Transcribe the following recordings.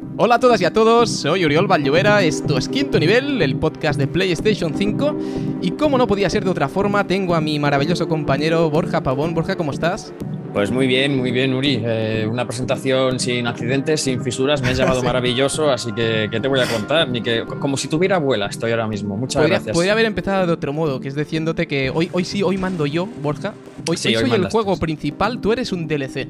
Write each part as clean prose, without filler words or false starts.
Hola a todas y a todos, soy Oriol Valllovera, esto es Quinto Nivel, el podcast de PlayStation 5 y como no podía ser de otra forma, tengo a mi maravilloso compañero Borja Pavón. Borja, ¿cómo estás? Pues muy bien, Uri. Una presentación sin accidentes, sin fisuras, me has llamado Sí. maravilloso, así que ¿qué te voy a contar? Ni que como si tuviera abuela estoy ahora mismo. Muchas Podría gracias. haber empezado de otro modo, que es diciéndote que hoy mando yo, Borja. Hoy Sí, hoy soy el mandas tú. juego principal, tú eres un DLC.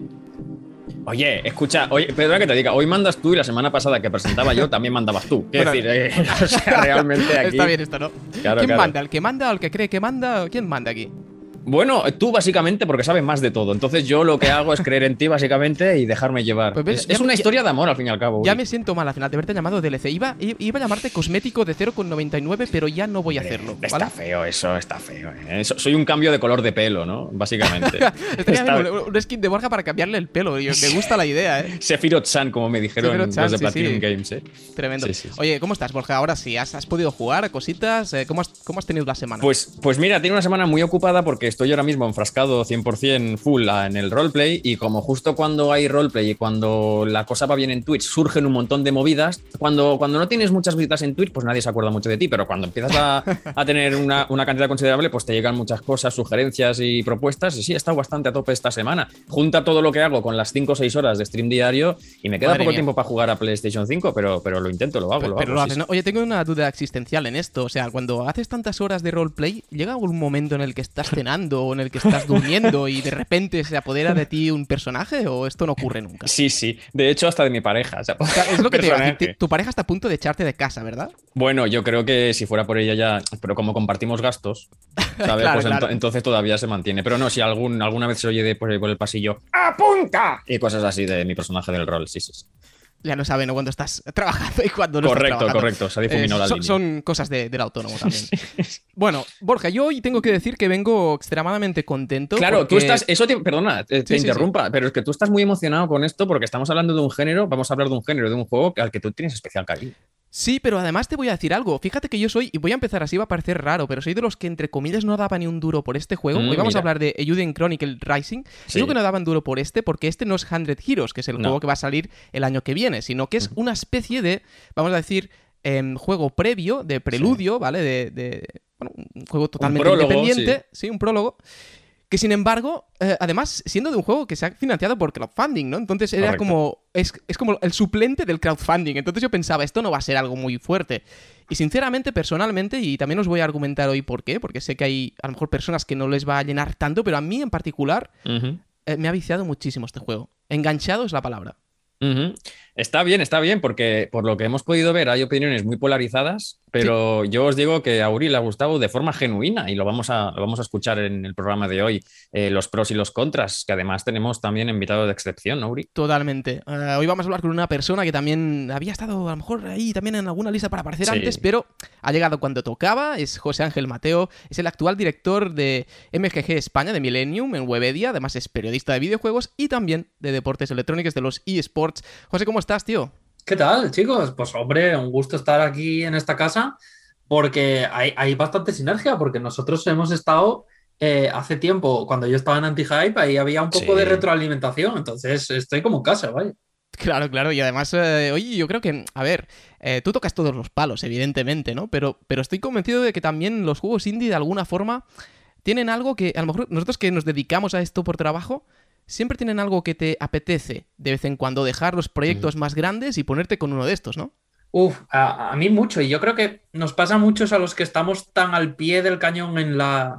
Oye, escucha, perdona que te diga, hoy mandas tú y la semana pasada que presentaba yo también mandabas tú. Quiero Bueno, decir, o sea, realmente aquí. está bien esto, ¿no? Claro, ¿Quién claro. manda? ¿El que manda o el que cree que manda? ¿Quién manda aquí? Bueno, tú básicamente porque sabes más de todo. Entonces yo lo que hago es creer en ti básicamente y dejarme llevar. Pues ves, Es una historia de amor al fin y al cabo, ya Uri. me siento mal al final de haberte llamado DLC. Iba a llamarte cosmético de 0,99, pero ya no voy a hacerlo, ¿vale? Está feo eso, está feo. Soy un cambio de color de pelo, ¿no? Básicamente. Estaría Está... bien un skin de Borja para cambiarle el pelo. Me gusta la idea, ¿eh? Sephiroth-san, como me dijeron Sephiroth-san, los de sí, Platinum sí. Games, ¿eh? Tremendo. Sí, sí, sí. Oye, ¿cómo estás, Borja? Ahora sí, ¿has podido jugar cositas? ¿Cómo has tenido la semana? Pues mira, tiene una semana muy ocupada porque estoy ahora mismo enfrascado 100% full en el roleplay y como justo cuando hay roleplay y cuando la cosa va bien en Twitch surgen un montón de movidas, cuando no tienes muchas visitas en Twitch pues nadie se acuerda mucho de ti, pero cuando empiezas a tener una cantidad considerable pues te llegan muchas cosas, sugerencias y propuestas y sí, he estado bastante a tope esta semana. Junta todo lo que hago con las 5 o 6 horas de stream diario y me queda Madre poco mía. tiempo para jugar a PlayStation 5, pero lo intento, lo hago. Pero lo Sí, haces, sí. ¿no? Oye, tengo una duda existencial en esto. O sea, cuando haces tantas horas de roleplay, ¿llega algún momento en el que estás cenando o en el que estás durmiendo y de repente se apodera de ti un personaje o esto no ocurre nunca? Sí, sí. De hecho, hasta de mi pareja. O sea, O sea, es lo que te iba a decir. personaje. Tu pareja está a punto de echarte de casa, ¿verdad? Bueno, yo creo que si fuera por ella ya, pero como compartimos gastos, ¿sabes? Claro, Pues claro. entonces todavía se mantiene. Pero no, si alguna vez se oye por el pasillo, ¡apunta! Y cosas así de mi personaje del rol, sí, sí, sí. Ya no sabe, ¿no? Cuando estás trabajando y cuando no estás Correcto, trabajando. correcto. Se ha difuminado la línea. Son cosas del autónomo también. Bueno, Borja, yo hoy tengo que decir que vengo extremadamente contento. Claro, porque... tú estás, perdona, te Sí, sí, sí. interrumpa, pero es que tú estás muy emocionado con esto porque estamos hablando de un género, vamos a hablar de un género, de un juego al que tú tienes especial cariño. Sí, pero además te voy a decir algo. Fíjate que yo soy, y voy a empezar así, va a parecer raro, pero soy de los que entre comillas no daba ni un duro por este juego. Hoy vamos a Mira. hablar de Eiyuden Chronicle Rising. Sí. Digo que no daban duro por este porque este no es 100 Heroes, que es el No. juego que va a salir el año que viene, sino que es una especie de, vamos a decir, juego previo, de preludio, ¿vale? Bueno, un juego totalmente prólogo, independiente, sí, un prólogo. Que sin embargo, además, siendo de un juego que se ha financiado por crowdfunding, ¿no? Entonces era Correcto. como. Es como el suplente del crowdfunding. Entonces yo pensaba, esto no va a ser algo muy fuerte. Y sinceramente, personalmente, y también os voy a argumentar hoy por qué, porque sé que hay a lo mejor personas que no les va a llenar tanto, pero a mí en particular me ha viciado muchísimo este juego. Enganchado es la palabra. Ujú. Está bien, porque por lo que hemos podido ver hay opiniones muy polarizadas, pero yo os digo que a Uri le ha gustado de forma genuina y lo vamos a escuchar en el programa de hoy, los pros y los contras, que además tenemos también invitado de excepción, ¿no, Uri? Totalmente. Hoy vamos a hablar con una persona que también había estado a lo mejor ahí también en alguna lista para aparecer Sí. antes, pero ha llegado cuando tocaba. Es José Ángel Mateo, es el actual director de MGG España, de Millennium, en Webedia. Además es periodista de videojuegos y también de deportes electrónicos, de los eSports. José, ¿cómo estás, tío? ¿Qué tal, chicos? Pues hombre, un gusto estar aquí en esta casa porque hay bastante sinergia, porque nosotros hemos estado hace tiempo, cuando yo estaba en Anti-Hype, ahí había un poco Sí. de retroalimentación, entonces estoy como en casa, vaya. Claro, claro, y además, oye, yo creo que, a ver, tú tocas todos los palos, evidentemente, ¿no? Pero estoy convencido de que también los juegos indie, de alguna forma, tienen algo que, a lo mejor, nosotros que nos dedicamos a esto por trabajo, siempre tienen algo que te apetece de vez en cuando dejar los proyectos más grandes y ponerte con uno de estos, ¿no? Uf, a mí mucho, y yo creo que nos pasa a muchos a los que estamos tan al pie del cañón en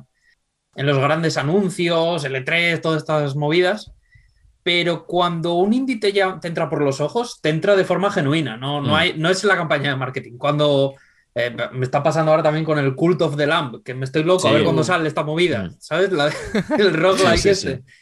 los grandes anuncios, el E3, todas estas movidas. Pero cuando un indie te entra por los ojos, te entra de forma genuina, no es la campaña de marketing. Cuando me está pasando ahora también con el Cult of the Lamb, que me estoy loco a ver Sí. cuándo sale esta movida, ¿sabes? El roguelike Sí, sí, este. sí.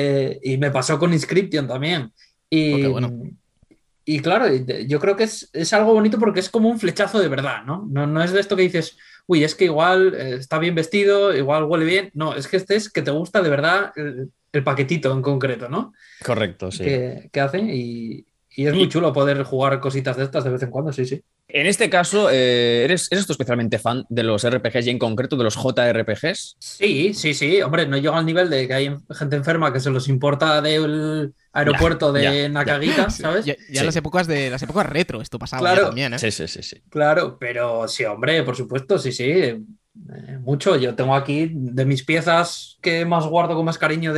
Y me pasó con Inscription también. Oh, qué Y, bueno. y claro, yo creo que es algo bonito porque es como un flechazo de verdad, ¿no? No es de esto que dices, uy, es que igual está bien vestido, igual huele bien. No, es que este es que te gusta de verdad el paquetito en concreto, ¿no? Correcto, sí. Que hacen y Y es muy chulo poder jugar cositas de estas de vez en cuando, sí, sí. En este caso, ¿eres tú especialmente fan de los RPGs y en concreto de los JRPGs? Sí, sí, sí. Hombre, no llego al nivel de que hay gente enferma que se los importa del aeropuerto de Nakagita, ¿sabes? Ya Sí. las épocas retro esto pasaba Claro. ya también, ¿eh? Sí. Claro, pero sí, hombre, por supuesto, sí, sí. Mucho. Yo tengo aquí de mis piezas que más guardo con más cariño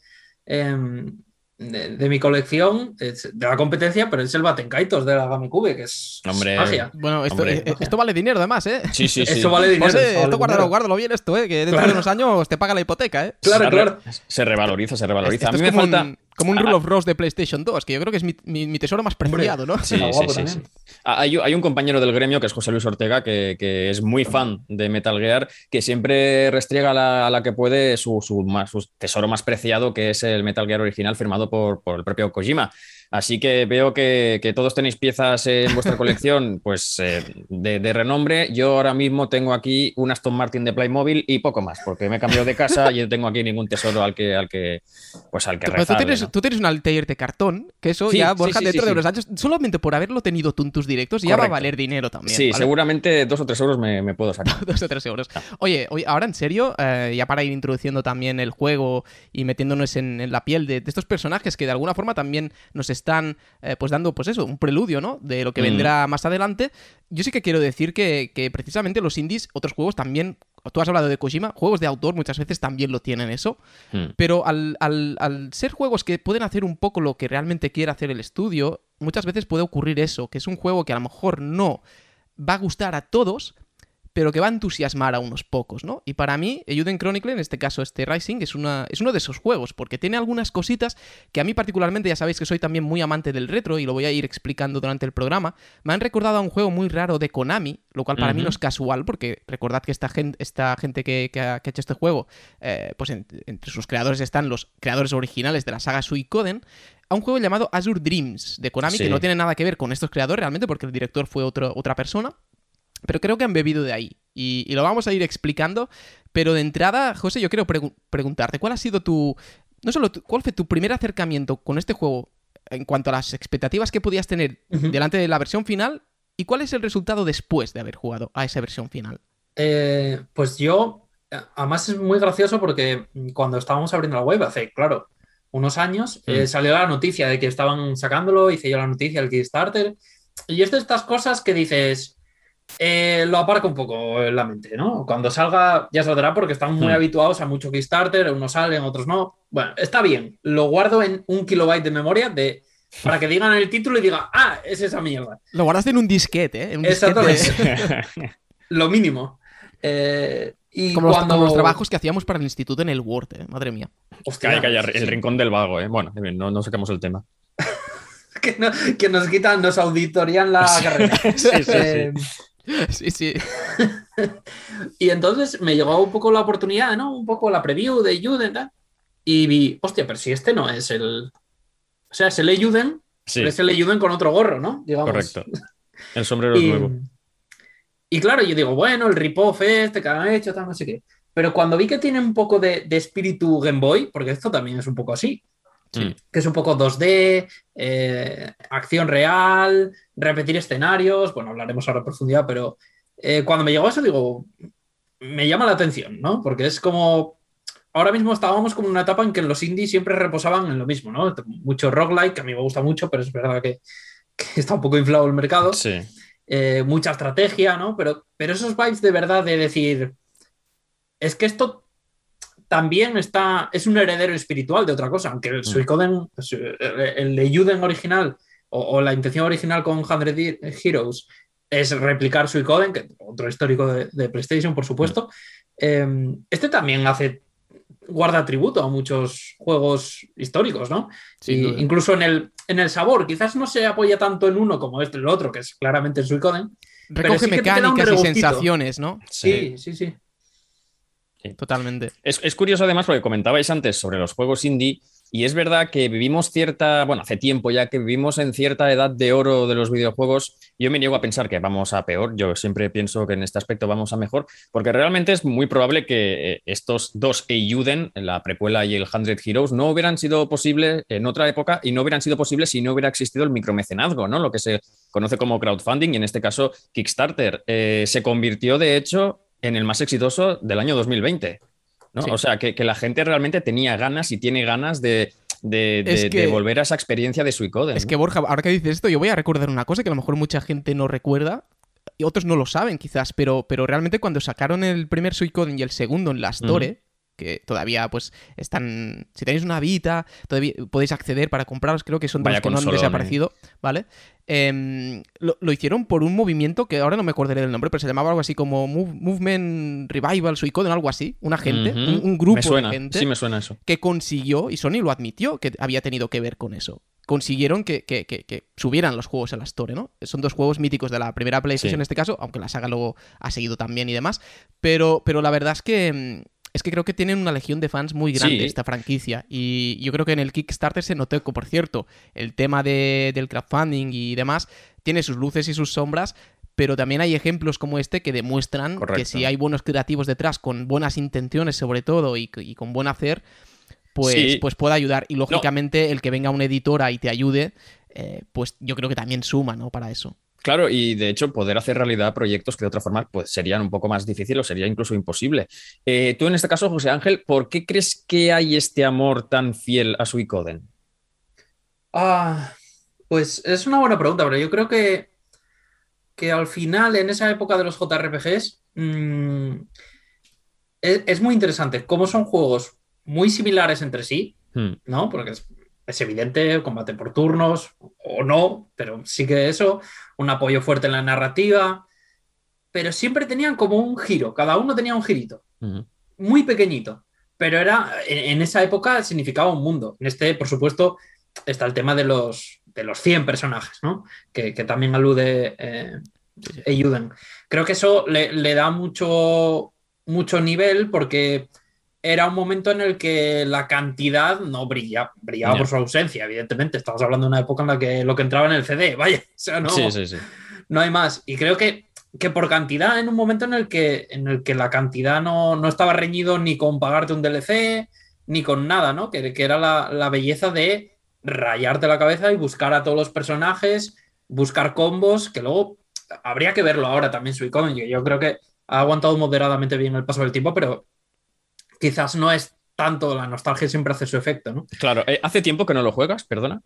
de mi colección, de la competencia, pero es el Batenkaitos de la GameCube, que es Hombre, magia. Bueno, Hombre. esto vale dinero además, ¿eh? Sí. Eso vale dinero. José, eso vale esto dinero. guárdalo bien esto, ¿eh? Que dentro de unos años te paga la hipoteca, ¿eh? Claro. Se revaloriza. Esto A mí es me como falta... como un Rule of Rose de PlayStation 2, que yo creo que es mi tesoro más preciado, ¿no? Sí. Está guapo también. Hay un compañero del gremio que es José Luis Ortega, que es muy fan de Metal Gear, que siempre restriega a la que puede su tesoro más preciado, que es el Metal Gear original firmado por el propio Kojima. Así que veo que todos tenéis piezas en vuestra colección pues de renombre. Yo ahora mismo tengo aquí un Aston Martin de Playmobil y poco más, porque me he cambiado de casa y no tengo aquí ningún tesoro al que Pero rezarle, ¿no? tú tienes un Altair de cartón, que eso Sí, ya, Borja, sí, dentro de sí. unos años, solamente por haberlo tenido tú en tus directos, ya va a Correcto. valer dinero también. Sí, ¿vale? seguramente 2 o 3 euros me puedo sacar. 2 o 3 euros. Oye, ahora en serio, ya para ir introduciendo también el juego y metiéndonos en la piel de estos personajes que de alguna forma también nos están pues dando, pues eso, un preludio, ¿no? De lo que vendrá más adelante. Yo sí que quiero decir que precisamente los indies, otros juegos también, tú has hablado de Kojima, juegos de autor muchas veces también lo tienen eso, pero al ser juegos que pueden hacer un poco lo que realmente quiere hacer el estudio, muchas veces puede ocurrir eso, que es un juego que a lo mejor no va a gustar a todos, pero que va a entusiasmar a unos pocos, ¿no? Y para mí, Eiyuden Chronicle, en este caso este Rising, es uno de esos juegos, porque tiene algunas cositas que a mí particularmente, ya sabéis que soy también muy amante del retro, y lo voy a ir explicando durante el programa, me han recordado a un juego muy raro de Konami, lo cual para mí no es casual, porque recordad que esta gente que ha hecho este juego, pues entre sus creadores están los creadores originales de la saga Suikoden, a un juego llamado Azure Dreams de Konami, que no tiene nada que ver con estos creadores realmente, porque el director fue otra persona. Pero creo que han bebido de ahí. Y lo vamos a ir explicando. Pero de entrada, José, yo quiero preguntarte, ¿cuál ha sido cuál fue tu primer acercamiento con este juego en cuanto a las expectativas que podías tener delante de la versión final? ¿Y cuál es el resultado después de haber jugado a esa versión final? Pues yo, además es muy gracioso porque cuando estábamos abriendo la web hace, claro, unos años, salió la noticia de que estaban sacándolo, hice yo la noticia del Kickstarter. Y es de estas cosas que dices... lo aparco un poco en la mente, ¿no? Cuando salga ya saldrá porque están muy habituados a mucho Kickstarter, unos salen, otros no. Bueno, está bien, lo guardo en 1 kilobyte de memoria para que digan el título y diga, ah, es esa mierda. Lo guardaste en un disquete, ¿eh? En un Exactamente. Lo mínimo. Y como cuando... los trabajos que hacíamos para el instituto en el Word, ¿eh? Madre mía. Hostia, Calla, el rincón del vago, ¿eh? Bueno, no sacamos el tema. que nos quitan, nos auditorían la carrera. Sí. Y entonces me llegó un poco la oportunidad, ¿no? Un poco la preview de Eiyuden, ¿no? Y vi, hostia, pero si este no es el... O sea, es el Eiyuden, pero es el Eiyuden con otro gorro, ¿no? Digamos. Correcto. El sombrero es nuevo. Y claro, yo digo, bueno, el rip-off que han hecho, tal, no sé qué. Pero cuando vi que tiene un poco de espíritu Game Boy, porque esto también es un poco así, que es un poco 2D, acción real, repetir escenarios, bueno, hablaremos ahora en profundidad, pero cuando me llegó eso digo, me llama la atención, ¿no? Porque es como, ahora mismo estábamos como en una etapa en que los indies siempre reposaban en lo mismo, ¿no? Mucho roguelike, que a mí me gusta mucho, pero es verdad que está un poco inflado el mercado. Sí. Mucha estrategia, ¿no? Pero esos vibes de verdad de decir, es que esto también es un heredero espiritual de otra cosa, aunque el Suikoden, el de Eiyuden original o la intención original con 100 Heroes es replicar Suikoden, que otro histórico de PlayStation, por supuesto. Este también guarda tributo a muchos juegos históricos, ¿no? Incluso en el sabor, quizás no se apoya tanto en uno como el otro, que es claramente el Suikoden. Recoge sí mecánicas y sensaciones, ¿no? Sí. Totalmente. Es curioso además porque comentabais antes sobre los juegos indie Y es verdad que vivimos hace tiempo ya que vivimos en cierta edad de oro de los videojuegos. Yo me niego a pensar que vamos a peor, yo siempre pienso que en este aspecto vamos a mejor, porque realmente es muy probable que estos dos Eiyuden, la precuela y el 100 Heroes, no hubieran sido posibles en otra época y no hubieran sido posibles si no hubiera existido el micromecenazgo, ¿no? Lo que se conoce como crowdfunding y en este caso Kickstarter. Se convirtió, de hecho, en el más exitoso del año 2020. ¿No? Sí. O sea, que la gente realmente tenía ganas y tiene ganas de Es que- volver a esa experiencia de Suicoden. Es ¿no? que Borja, ahora que dices esto, yo voy a recordar una cosa que a lo mejor mucha gente no recuerda y otros no lo saben quizás, pero realmente cuando sacaron el primer Suicoden y el segundo en la Store, que todavía pues están... Si tenéis una Vita, todavía podéis acceder para compraros, creo que son de Vaya los que no han consolón, desaparecido, ¿vale? Lo hicieron por un movimiento que ahora no me acordaré del nombre, pero se llamaba algo así como Movement Revival Suicoden, algo así, una gente, Ujú. un grupo Me suena, de gente sí me suena eso. que consiguió, y Sony lo admitió, que había tenido que ver con eso. Consiguieron que subieran los juegos a la Store, ¿no? Son dos juegos míticos de la primera PlayStation Sí. en este caso, aunque la saga luego ha seguido también y demás. Pero la verdad es que creo que tienen una legión de fans muy grande Sí. esta franquicia. Y yo creo que en el Kickstarter se notó que, por cierto, el tema del crowdfunding y demás tiene sus luces y sus sombras. Pero también hay ejemplos como este que demuestran Correcto. que si hay buenos creativos detrás, con buenas intenciones sobre todo y con buen hacer, pues, Sí. pues puede ayudar. Y lógicamente el que venga una editora y te ayude, pues yo creo que también suma, ¿no? Para eso. Claro, y de hecho poder hacer realidad proyectos que de otra forma pues, serían un poco más difíciles o sería incluso imposible. Tú en este caso, José Ángel, ¿por qué crees que hay este amor tan fiel a Suicoden? Pues es una buena pregunta, pero yo creo que al final, en esa época de los JRPGs, es muy interesante cómo son juegos muy similares entre sí, ¿no? Porque es evidente, combate por turnos o no, pero sí que eso, un apoyo fuerte en la narrativa, pero siempre tenían como un giro, cada uno tenía un girito, muy pequeñito, pero en esa época significaba un mundo. En este, por supuesto, está el tema de los 100 personajes, ¿no? Que también alude Eiyuden. Creo que eso le da mucho nivel porque era un momento en el que la cantidad no brillaba Ya. por su ausencia, evidentemente. Estamos hablando de una época en la que lo que entraba en el CD, vaya, o sea, no, Sí. no hay más. Y creo que por cantidad, en un momento en el que la cantidad no estaba reñido ni con pagarte un DLC, ni con nada, ¿no? Que era la belleza de rayarte la cabeza y buscar a todos los personajes, buscar combos, que luego habría que verlo ahora también, Suicoden. Yo creo que ha aguantado moderadamente bien el paso del tiempo, pero quizás no es tanto, la nostalgia siempre hace su efecto, ¿no? Claro, ¿hace tiempo que no lo juegas? Perdona.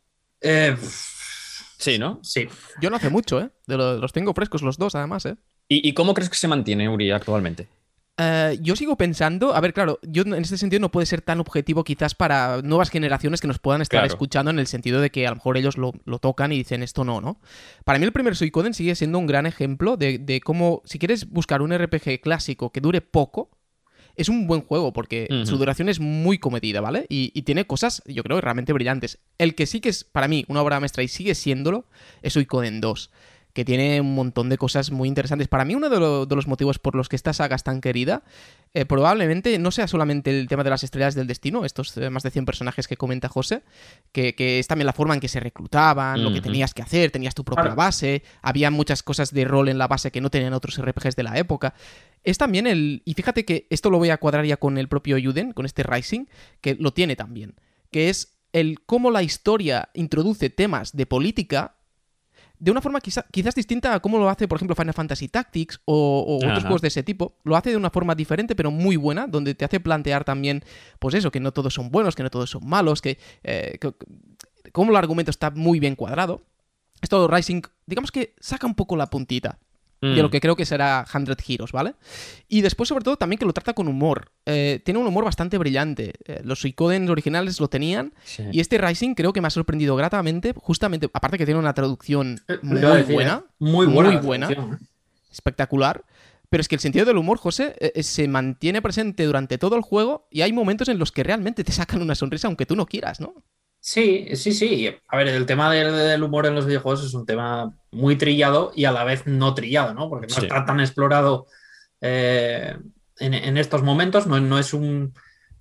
Sí, ¿no? Sí. Yo no hace mucho, ¿eh? Los tengo frescos los dos, además, ¿eh? ¿Y cómo crees que se mantiene Uri actualmente? Yo sigo pensando, a ver, claro, yo en este sentido no puede ser tan objetivo quizás para nuevas generaciones que nos puedan estar Claro. escuchando en el sentido de que a lo mejor ellos lo tocan y dicen esto no. Para mí el primer Suicoden sigue siendo un gran ejemplo de cómo, si quieres buscar un RPG clásico que dure poco, es un buen juego porque su duración es muy comedida, ¿vale? Y tiene cosas, yo creo, realmente brillantes. El que sí que es, para mí, una obra maestra y sigue siéndolo, es Suicoden 2, que tiene un montón de cosas muy interesantes. Para mí, uno de los motivos por los que esta saga es tan querida, probablemente no sea solamente el tema de las estrellas del destino, estos más de 100 personajes que comenta José, que es también la forma en que se reclutaban, lo que tenías que hacer, tenías tu propia base, había muchas cosas de rol en la base que no tenían otros RPGs de la época. Es también y fíjate que esto lo voy a cuadrar ya con el propio Eiyuden, con este Rising, que lo tiene también, que es el cómo la historia introduce temas de política de una forma quizás distinta a cómo lo hace, por ejemplo, Final Fantasy Tactics o otros juegos de ese tipo. Lo hace de una forma diferente, pero muy buena, donde te hace plantear también, pues eso, que no todos son buenos, que no todos son malos, que cómo el argumento está muy bien cuadrado. Esto Rising, digamos que saca un poco la puntita de lo que creo que será 100 Heroes, ¿vale? Y después, sobre todo, también que lo trata con humor. Tiene un humor bastante brillante. Los Suicoden originales lo tenían. Sí. Y este Rising creo que me ha sorprendido gratamente, justamente, aparte que tiene una traducción muy buena. Muy buena. Espectacular. Pero es que el sentido del humor, José, se mantiene presente durante todo el juego y hay momentos en los que realmente te sacan una sonrisa aunque tú no quieras, ¿no? Sí. A ver, el tema del humor en los videojuegos es un tema muy trillado y a la vez no trillado, ¿no? Porque no está tan explorado en estos momentos, no es un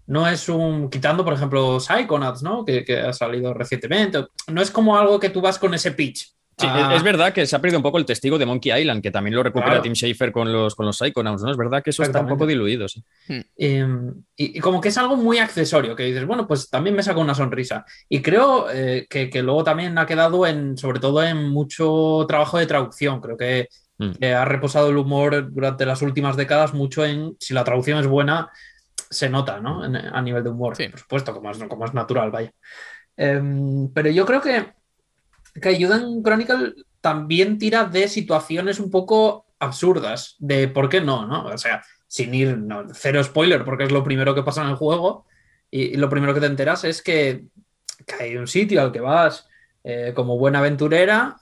no es quitando, por ejemplo, Psychonauts, ¿no? Que ha salido recientemente. No es como algo que tú vas con ese pitch. Sí, es verdad que se ha perdido un poco el testigo de Monkey Island, que también lo recupera Claro. Tim Schafer con los Psychonauts, ¿no? Es verdad que eso está un poco Exactamente. diluido, sí. Y como que es algo muy accesorio, que dices, bueno, pues también me saca una sonrisa. Y creo que luego también ha quedado sobre todo en mucho trabajo de traducción. Creo que ha reposado el humor durante las últimas décadas mucho en si la traducción es buena, se nota, ¿no? A nivel de humor, Sí. por supuesto, como es natural, vaya. Pero yo creo que Ayuden Chronicle también tira de situaciones un poco absurdas, de por qué no, ¿no? O sea, sin ir, no, cero spoiler, porque es lo primero que pasa en el juego, y lo primero que te enteras es que hay un sitio al que vas como buena aventurera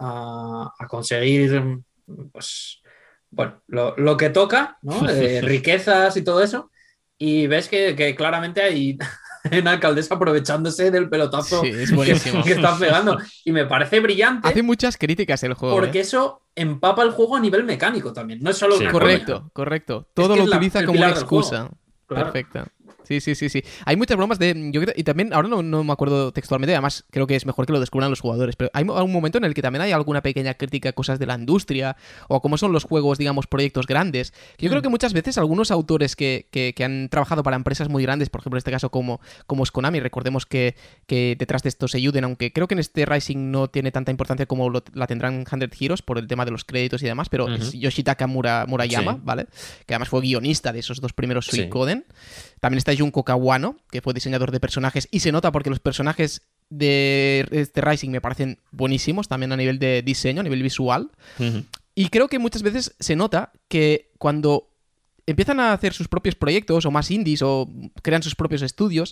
a conseguir, pues, bueno, lo que toca, ¿no? Riquezas y todo eso, y ves que claramente hay una alcaldesa aprovechándose del Sí, pelotazo es que, buenísimo. que están pegando. Y me parece Hace brillante muchas críticas el juego, porque eso empapa el juego a nivel mecánico también. No es solo Sí, una coña. Correcto, correcto. Es Todo que lo es utiliza el como una pilar del juego. excusa. Claro. Perfecta. Sí, sí, sí, sí. Hay muchas bromas de... Yo creo, y también, ahora no me acuerdo textualmente, además creo que es mejor que lo descubran los jugadores, pero hay un momento en el que también hay alguna pequeña crítica a cosas de la industria o a cómo son los juegos, digamos, proyectos grandes. Que yo creo que muchas veces algunos autores que han trabajado para empresas muy grandes, por ejemplo, en este caso como es Konami, recordemos que detrás de esto se ayuden, aunque creo que en este Rising no tiene tanta importancia como la tendrán 100 Heroes por el tema de los créditos y demás, pero es Yoshitaka Murayama, Sí. ¿vale? Que además fue guionista de esos dos primeros Sí. Suikoden. También está Junko Kawano, que fue diseñador de personajes, y se nota porque los personajes de este Rising me parecen buenísimos, también a nivel de diseño, a nivel visual. Y creo que muchas veces se nota que cuando empiezan a hacer sus propios proyectos, o más indies, o crean sus propios estudios,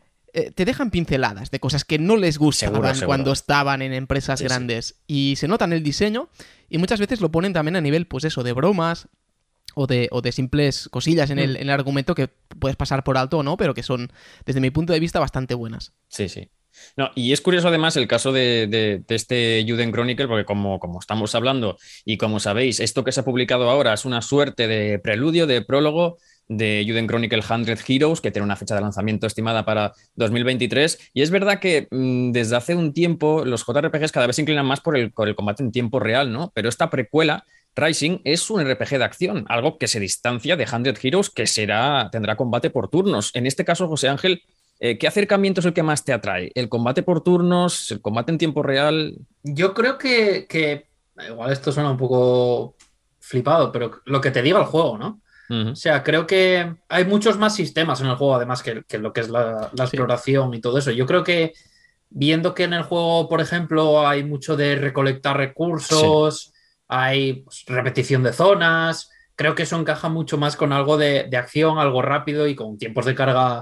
te dejan pinceladas de cosas que no les gustaban Seguro. cuando estaban en empresas Sí, sí. grandes. Y se nota en el diseño, y muchas veces lo ponen también a nivel, pues eso, de bromas, o de simples cosillas en el argumento que puedes pasar por alto o no, pero que son, desde mi punto de vista, bastante buenas. Sí, sí. No, y es curioso además el caso de este Juden Chronicle, porque como estamos hablando y como sabéis, esto que se ha publicado ahora es una suerte de preludio, de prólogo de Juden Chronicle 100 Heroes, que tiene una fecha de lanzamiento estimada para 2023. Y es verdad que desde hace un tiempo los JRPGs cada vez se inclinan más por el combate en tiempo real, ¿no? Pero esta precuela Rising es un RPG de acción, algo que se distancia de 100 Heroes, que tendrá combate por turnos. En este caso, José Ángel, ¿qué acercamiento es el que más te atrae? ¿El combate por turnos? ¿El combate en tiempo real? Yo creo que igual esto suena un poco flipado, pero lo que te diga el juego, ¿no? O sea, creo que hay muchos más sistemas en el juego, además que lo que es la Sí. exploración y todo eso. Yo creo que viendo que en el juego, por ejemplo, hay mucho de recolectar recursos, hay pues, repetición de zonas, creo que eso encaja mucho más con algo de acción, algo rápido y con tiempos de carga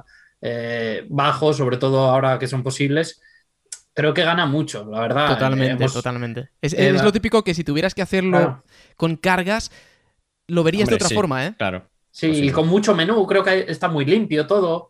bajos, sobre todo ahora que son posibles. Creo que gana mucho, la verdad. Totalmente, totalmente. Es eh, lo típico que si tuvieras que hacerlo claro. con cargas, lo verías Hombre, de otra sí, forma, ¿eh? claro. Sí, Pues sí, y sí. con mucho menú, creo que está muy limpio todo.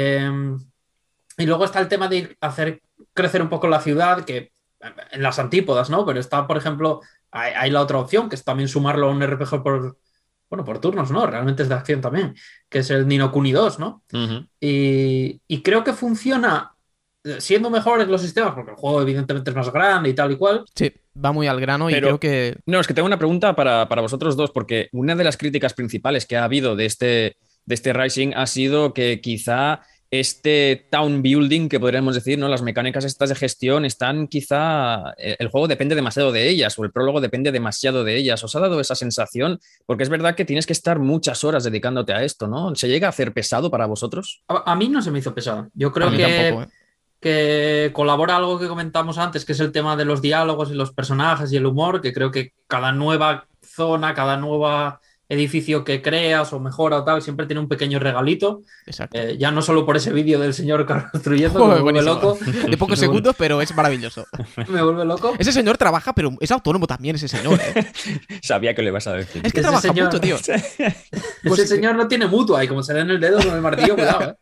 Y luego está el tema de hacer crecer un poco la ciudad, que en las antípodas, ¿no? Pero está, por ejemplo, hay la otra opción, que es también sumarlo a un RPG por turnos, ¿no? Realmente es de acción también, que es el Ni no Kuni 2, ¿no? Uh-huh. Y creo que funciona siendo mejores los sistemas, porque el juego evidentemente es más grande y tal y cual. Sí, va muy al grano y Pero, creo que... no, es que tengo una pregunta para vosotros dos, porque una de las críticas principales que ha habido de este Rising ha sido que quizá este town building, que podríamos decir, ¿no? Las mecánicas estas de gestión están quizá... El juego depende demasiado de ellas, o el prólogo depende demasiado de ellas. ¿Os ha dado esa sensación? Porque es verdad que tienes que estar muchas horas dedicándote a esto, ¿no? ¿Se llega a hacer pesado para vosotros? A mí no se me hizo pesado. Yo A creo mí tampoco, ¿eh? que colabora algo que comentamos antes, que es el tema de los diálogos y los personajes y el humor, que creo que cada nueva zona, cada nuevo edificio que creas o mejora o tal, siempre tiene un pequeño regalito. Exacto. Ya no solo por ese vídeo del señor construyendo, que Joder, me vuelve buenísimo. loco. De pocos segundos, pero es maravilloso. Me vuelve loco. Ese señor trabaja, pero es autónomo también, ese señor, ¿eh? Sabía que lo ibas a decir. Es que Ese trabaja señor- mucho, tío. Ese señor no tiene mutua y como se da en el dedo con el martillo, cuidado, ¿eh?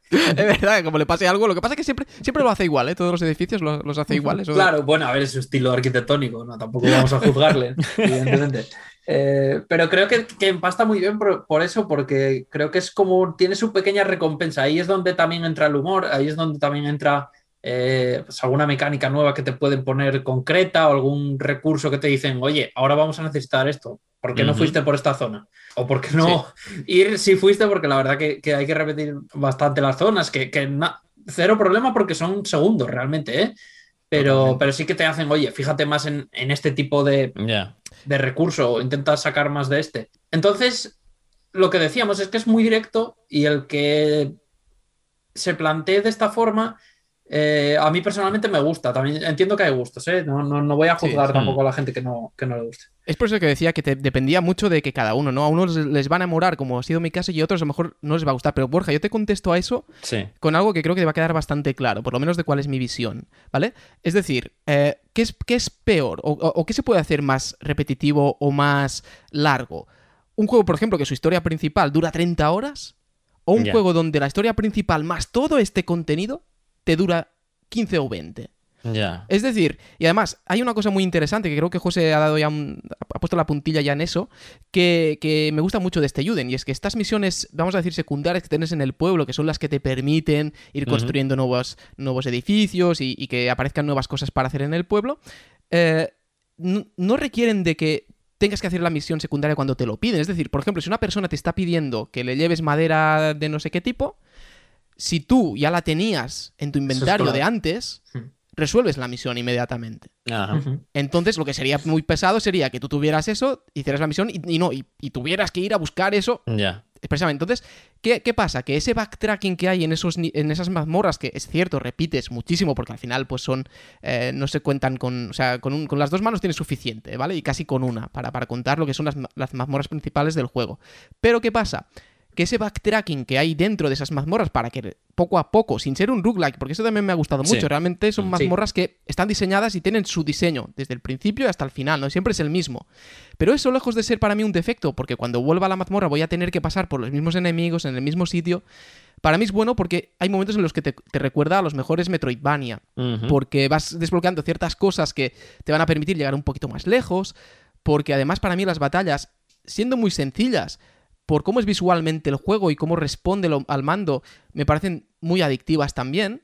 Es verdad, como le pase algo. Lo que pasa es que siempre lo hace igual, ¿eh? Todos los edificios los hace igual. Eso... Claro, bueno, a ver, es su estilo arquitectónico, ¿no? Tampoco vamos a juzgarle, evidentemente. Pero creo que empasta muy bien por eso, porque creo que es como, tiene su pequeña recompensa. Ahí es donde también entra el humor, ahí es donde también entra pues alguna mecánica nueva que te pueden poner concreta o algún recurso que te dicen, oye, ahora vamos a necesitar esto. ¿Por qué no fuiste por esta zona? O por qué no ir si fuiste, porque la verdad que hay que repetir bastante las zonas, cero problema porque son segundos realmente, ¿eh? Pero sí que te hacen, oye, fíjate más en este tipo de recurso, o intenta sacar más de este. Entonces, lo que decíamos es que es muy directo y el que se plantee de esta forma, a mí personalmente me gusta. También entiendo que hay gustos, ¿eh? No voy a juzgar tampoco a la gente que no le guste. Es por eso que decía que dependía mucho de que cada uno, ¿no? A unos les va a enamorar, como ha sido mi caso, y a otros a lo mejor no les va a gustar. Pero Borja, yo te contesto a eso con algo que creo que te va a quedar bastante claro, por lo menos de cuál es mi visión, ¿vale? Es decir, ¿qué es peor? ¿O qué se puede hacer más repetitivo o más largo? ¿Un juego, por ejemplo, que su historia principal dura 30 horas? ¿O un juego donde la historia principal más todo este contenido te dura 15 o 20? Es decir, y además hay una cosa muy interesante que creo que José ha dado ya ha puesto la puntilla ya en eso, que me gusta mucho de este Eiyuden, y es que estas misiones, vamos a decir, secundarias que tienes en el pueblo, que son las que te permiten ir construyendo nuevos edificios y que aparezcan nuevas cosas para hacer en el pueblo, no requieren de que tengas que hacer la misión secundaria cuando te lo piden. Es decir, por ejemplo, si una persona te está pidiendo que le lleves madera de no sé qué tipo, si tú ya la tenías en tu inventario de antes, resuelves la misión inmediatamente. Entonces, lo que sería muy pesado sería que tú tuvieras eso, hicieras la misión y tuvieras que ir a buscar eso expresamente. Entonces, ¿qué pasa? Que ese backtracking que hay en esas mazmorras, que es cierto, repites muchísimo, porque al final pues son no se cuentan con... O sea, con las 2 manos tienes suficiente, ¿vale? Y casi con una, para contar lo que son las mazmorras principales del juego. Pero ¿qué pasa? Que ese backtracking que hay dentro de esas mazmorras para que poco a poco, sin ser un roguelike, porque eso también me ha gustado mucho, realmente son mazmorras que están diseñadas y tienen su diseño desde el principio hasta el final, no siempre es el mismo. Pero eso, lejos de ser para mí un defecto, porque cuando vuelva a la mazmorra voy a tener que pasar por los mismos enemigos en el mismo sitio, para mí es bueno porque hay momentos en los que te recuerda a los mejores Metroidvania, porque vas desbloqueando ciertas cosas que te van a permitir llegar un poquito más lejos, porque además para mí las batallas, siendo muy sencillas, por cómo es visualmente el juego y cómo responde al mando, me parecen muy adictivas también.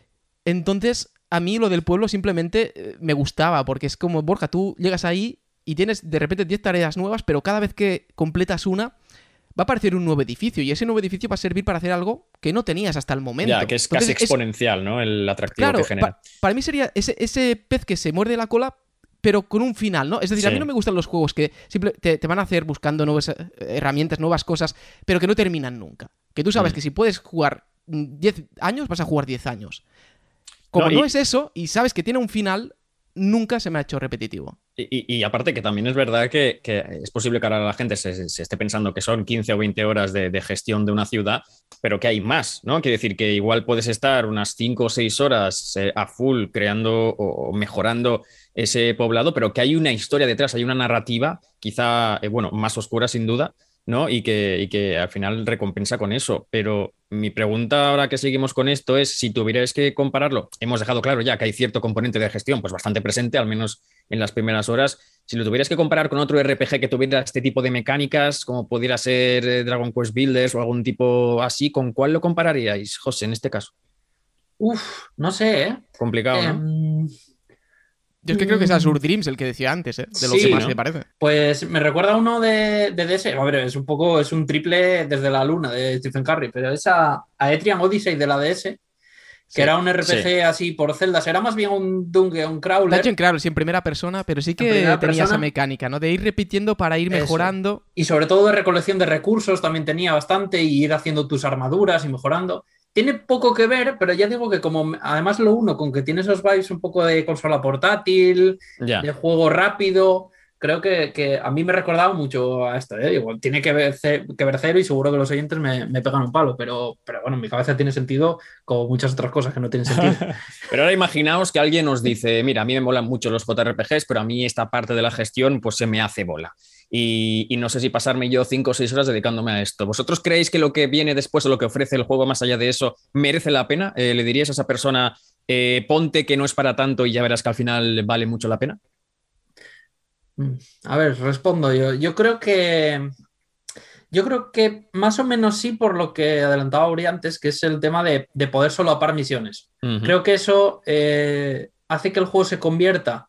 Entonces, a mí lo del pueblo simplemente me gustaba, porque es como, Borja, tú llegas ahí y tienes de repente 10 tareas nuevas, pero cada vez que completas una, va a aparecer un nuevo edificio, y ese nuevo edificio va a servir para hacer algo que no tenías hasta el momento. Ya, que es casi exponencial, ¿no? El atractivo que genera. Para mí sería ese pez que se muerde la cola, pero con un final, ¿no? Es decir, a mí no me gustan los juegos que te van a hacer buscando nuevas herramientas, nuevas cosas, pero que no terminan nunca. Que tú sabes que si puedes jugar 10 años, vas a jugar 10 años. Como no es eso, y sabes que tiene un final, nunca se me ha hecho repetitivo. Y aparte que también es verdad que es posible que ahora la gente se esté pensando que son 15 o 20 horas de gestión de una ciudad, pero que hay más, ¿no? Quiere decir que igual puedes estar unas 5 o 6 horas a full creando o mejorando ese poblado, pero que hay una historia detrás, hay una narrativa, quizá, más oscura sin duda, ¿no? Y que al final recompensa con eso. Pero mi pregunta ahora que seguimos con esto es, si tuvierais que compararlo, hemos dejado claro ya que hay cierto componente de gestión pues bastante presente, al menos en las primeras horas. Si lo tuvierais que comparar con otro RPG que tuviera este tipo de mecánicas, como pudiera ser Dragon Quest Builders o algún tipo así, ¿con cuál lo compararíais, José, en este caso? No sé, ¿eh? Complicado, ¿no? Yo es que creo que es Azure Dreams el que decía antes, de lo que más te parece. Pues me recuerda a uno de DS. A ver, es un triple desde la luna de Stephen Curry, pero es a Etrian Odyssey de la DS, que era un RPG así por celdas. Era más bien un Dungeon Crawler. Dungeon Crawler, sí, en primera persona, pero sí que tenía esa mecánica, ¿no? De ir repitiendo para ir mejorando. Y sobre todo de recolección de recursos también tenía bastante, y ir haciendo tus armaduras y mejorando. Tiene poco que ver, pero ya digo que como además lo uno con que tiene esos vibes un poco de consola portátil, de juego rápido, creo que a mí me recordaba mucho a esto. Digo, tiene que ver cero, y seguro que los oyentes me pegan un palo, pero bueno, en mi cabeza tiene sentido, como muchas otras cosas que no tienen sentido. Pero ahora imaginaos que alguien nos dice, mira, a mí me molan mucho los JRPGs, pero a mí esta parte de la gestión pues se me hace bola. y no sé si pasarme yo 5 o 6 horas dedicándome a esto. ¿Vosotros creéis que lo que viene después o lo que ofrece el juego más allá de eso merece la pena? ¿Le dirías a esa persona, ponte que no es para tanto y ya verás que al final vale mucho la pena? A ver, respondo yo. Yo creo que más o menos sí, por lo que adelantaba Uri antes, que es el tema de poder solapar misiones. Creo que eso hace que el juego se convierta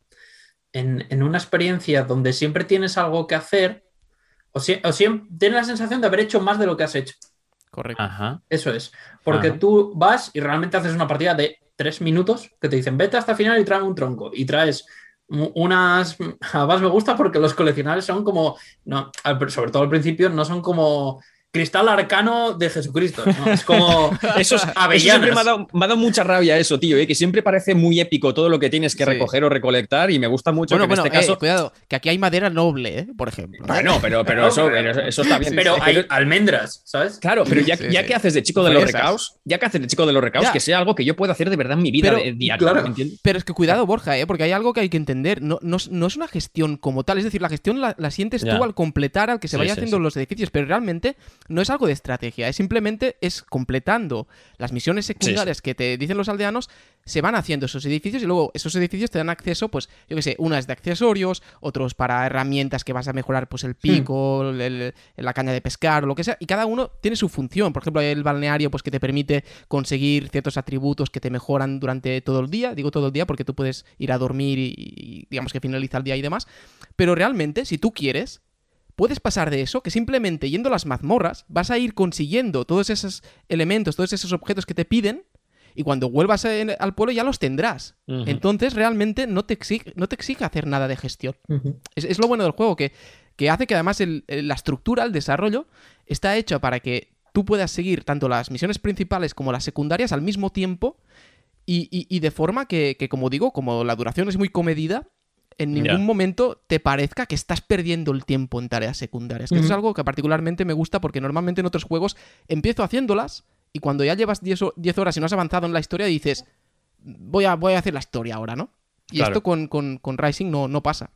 en una experiencia donde siempre tienes algo que hacer o siempre tienes la sensación de haber hecho más de lo que has hecho. Correcto. Ajá. Eso es. Porque tú vas y realmente haces una partida de 3 minutos que te dicen, vete hasta el final y trae un tronco. Y traes unas... Además me gusta porque los coleccionables son como... No, sobre todo al principio no son como cristal arcano de Jesucristo, ¿no? Es como eso siempre me ha dado mucha rabia eso, tío, que siempre parece muy épico todo lo que tienes que recoger o recolectar y me gusta mucho que en este caso... Cuidado, que aquí hay madera noble, por ejemplo. Bueno, pero eso está bien. Pero hay almendras, ¿sabes? Claro, pero ya que haces de chico de los recaos, que sea algo que yo pueda hacer de verdad en mi vida diaria, claro. ¿me entiendes? Pero es que cuidado, Borja, porque hay algo que hay que entender. No es una gestión como tal, es decir, la gestión la sientes tú al completar, al que se vaya haciendo los edificios, pero realmente no es algo de estrategia, simplemente completando las misiones secundarias que te dicen los aldeanos, se van haciendo esos edificios y luego esos edificios te dan acceso, pues, yo qué sé, unas de accesorios, otros para herramientas que vas a mejorar, pues el pico, la caña de pescar o lo que sea, y cada uno tiene su función. Por ejemplo, hay el balneario, pues que te permite conseguir ciertos atributos que te mejoran durante todo el día, digo todo el día porque tú puedes ir a dormir y digamos que finaliza el día y demás, pero realmente, si tú quieres, puedes pasar de eso, que simplemente yendo a las mazmorras vas a ir consiguiendo todos esos elementos, todos esos objetos que te piden, y cuando vuelvas al pueblo ya los tendrás. Entonces realmente no te exige hacer nada de gestión. Es lo bueno del juego, que hace que además la estructura, el desarrollo, está hecho para que tú puedas seguir tanto las misiones principales como las secundarias al mismo tiempo, y de forma que, como digo, como la duración es muy comedida, en ningún momento te parezca que estás perdiendo el tiempo en tareas secundarias. Que eso es algo que particularmente me gusta, porque normalmente en otros juegos empiezo haciéndolas y cuando ya llevas 10 horas y no has avanzado en la historia dices, voy a hacer la historia ahora, ¿no? Y esto con Rising no pasa.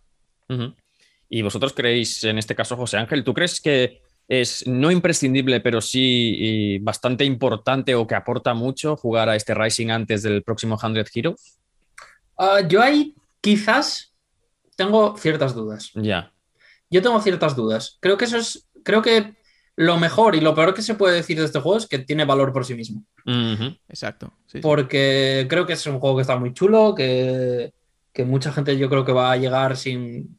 ¿Y vosotros creéis, en este caso, José Ángel, tú crees que es no imprescindible, pero sí bastante importante o que aporta mucho jugar a este Rising antes del próximo 100 Heroes? Yo ahí quizás tengo ciertas dudas. Ya. Yo tengo ciertas dudas. Creo que lo mejor y lo peor que se puede decir de este juego es que tiene valor por sí mismo. Exacto. Sí. Porque creo que es un juego que está muy chulo, que mucha gente yo creo que va a llegar sin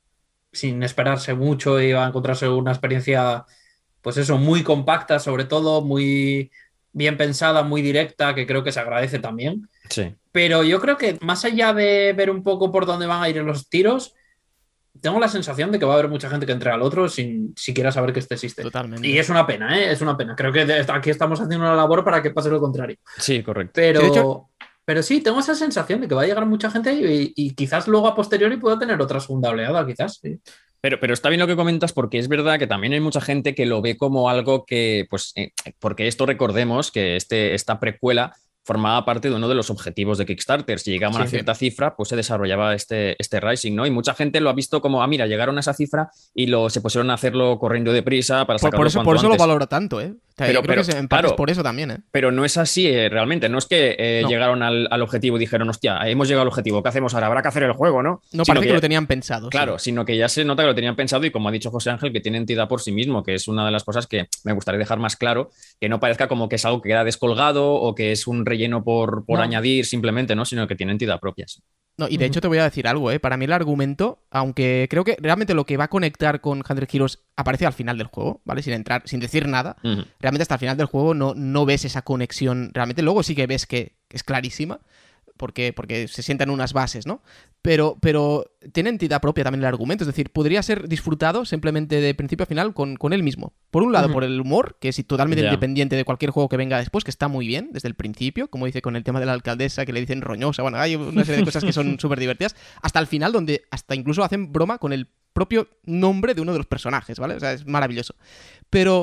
esperarse mucho y va a encontrarse una experiencia, pues eso, muy compacta, sobre todo, muy bien pensada, muy directa, que creo que se agradece también. Sí. Pero yo creo que más allá de ver un poco por dónde van a ir los tiros, tengo la sensación de que va a haber mucha gente que entre al otro sin siquiera saber que este existe. Totalmente. Y es una pena, ¿eh? Es una pena. Creo que aquí estamos haciendo una labor para que pase lo contrario. Sí, correcto. Pero sí, tengo esa sensación de que va a llegar mucha gente y quizás luego a posteriori pueda tener otra segunda oleada, quizás, sí. Pero está bien lo que comentas, porque es verdad que también hay mucha gente que lo ve como algo que, pues, porque esto recordemos que esta precuela formaba parte de uno de los objetivos de Kickstarter. Si llegaban a cierta cifra, pues se desarrollaba este Rising, ¿no? Y mucha gente lo ha visto como, mira, llegaron a esa cifra y se pusieron a hacerlo corriendo deprisa para sacarlo por eso antes. lo valoro tanto, ¿eh? Creo que en parte es por eso también, ¿eh? Pero no es así realmente. No es que llegaron al objetivo y dijeron, hostia, hemos llegado al objetivo, ¿qué hacemos ahora? Habrá que hacer el juego, ¿no? No, parece que lo tenían pensado. Claro, sino que ya se nota que lo tenían pensado y, como ha dicho José Ángel, que tiene entidad por sí mismo, que es una de las cosas que me gustaría dejar más claro, que no parezca como que es algo que queda descolgado o que es un relleno por añadir simplemente, ¿no? Sino que tiene entidad propia. Sí. No, y de hecho te voy a decir algo, ¿eh? Para mí el argumento, aunque creo que realmente lo que va a conectar con 100 Heroes aparece al final del juego, ¿vale? Sin decir nada. Realmente hasta el final del juego no ves esa conexión. Realmente luego sí que ves que es clarísima, porque se sientan unas bases, ¿no? Pero tiene entidad propia también el argumento, es decir, podría ser disfrutado simplemente de principio a final con él mismo. Por un lado, por el humor, que es totalmente independiente de cualquier juego que venga después, que está muy bien desde el principio, como dice con el tema de la alcaldesa, que le dicen roñosa, bueno, hay una serie de cosas que son súper divertidas, hasta el final, donde hasta incluso hacen broma con el propio nombre de uno de los personajes, ¿vale? O sea, es maravilloso. Pero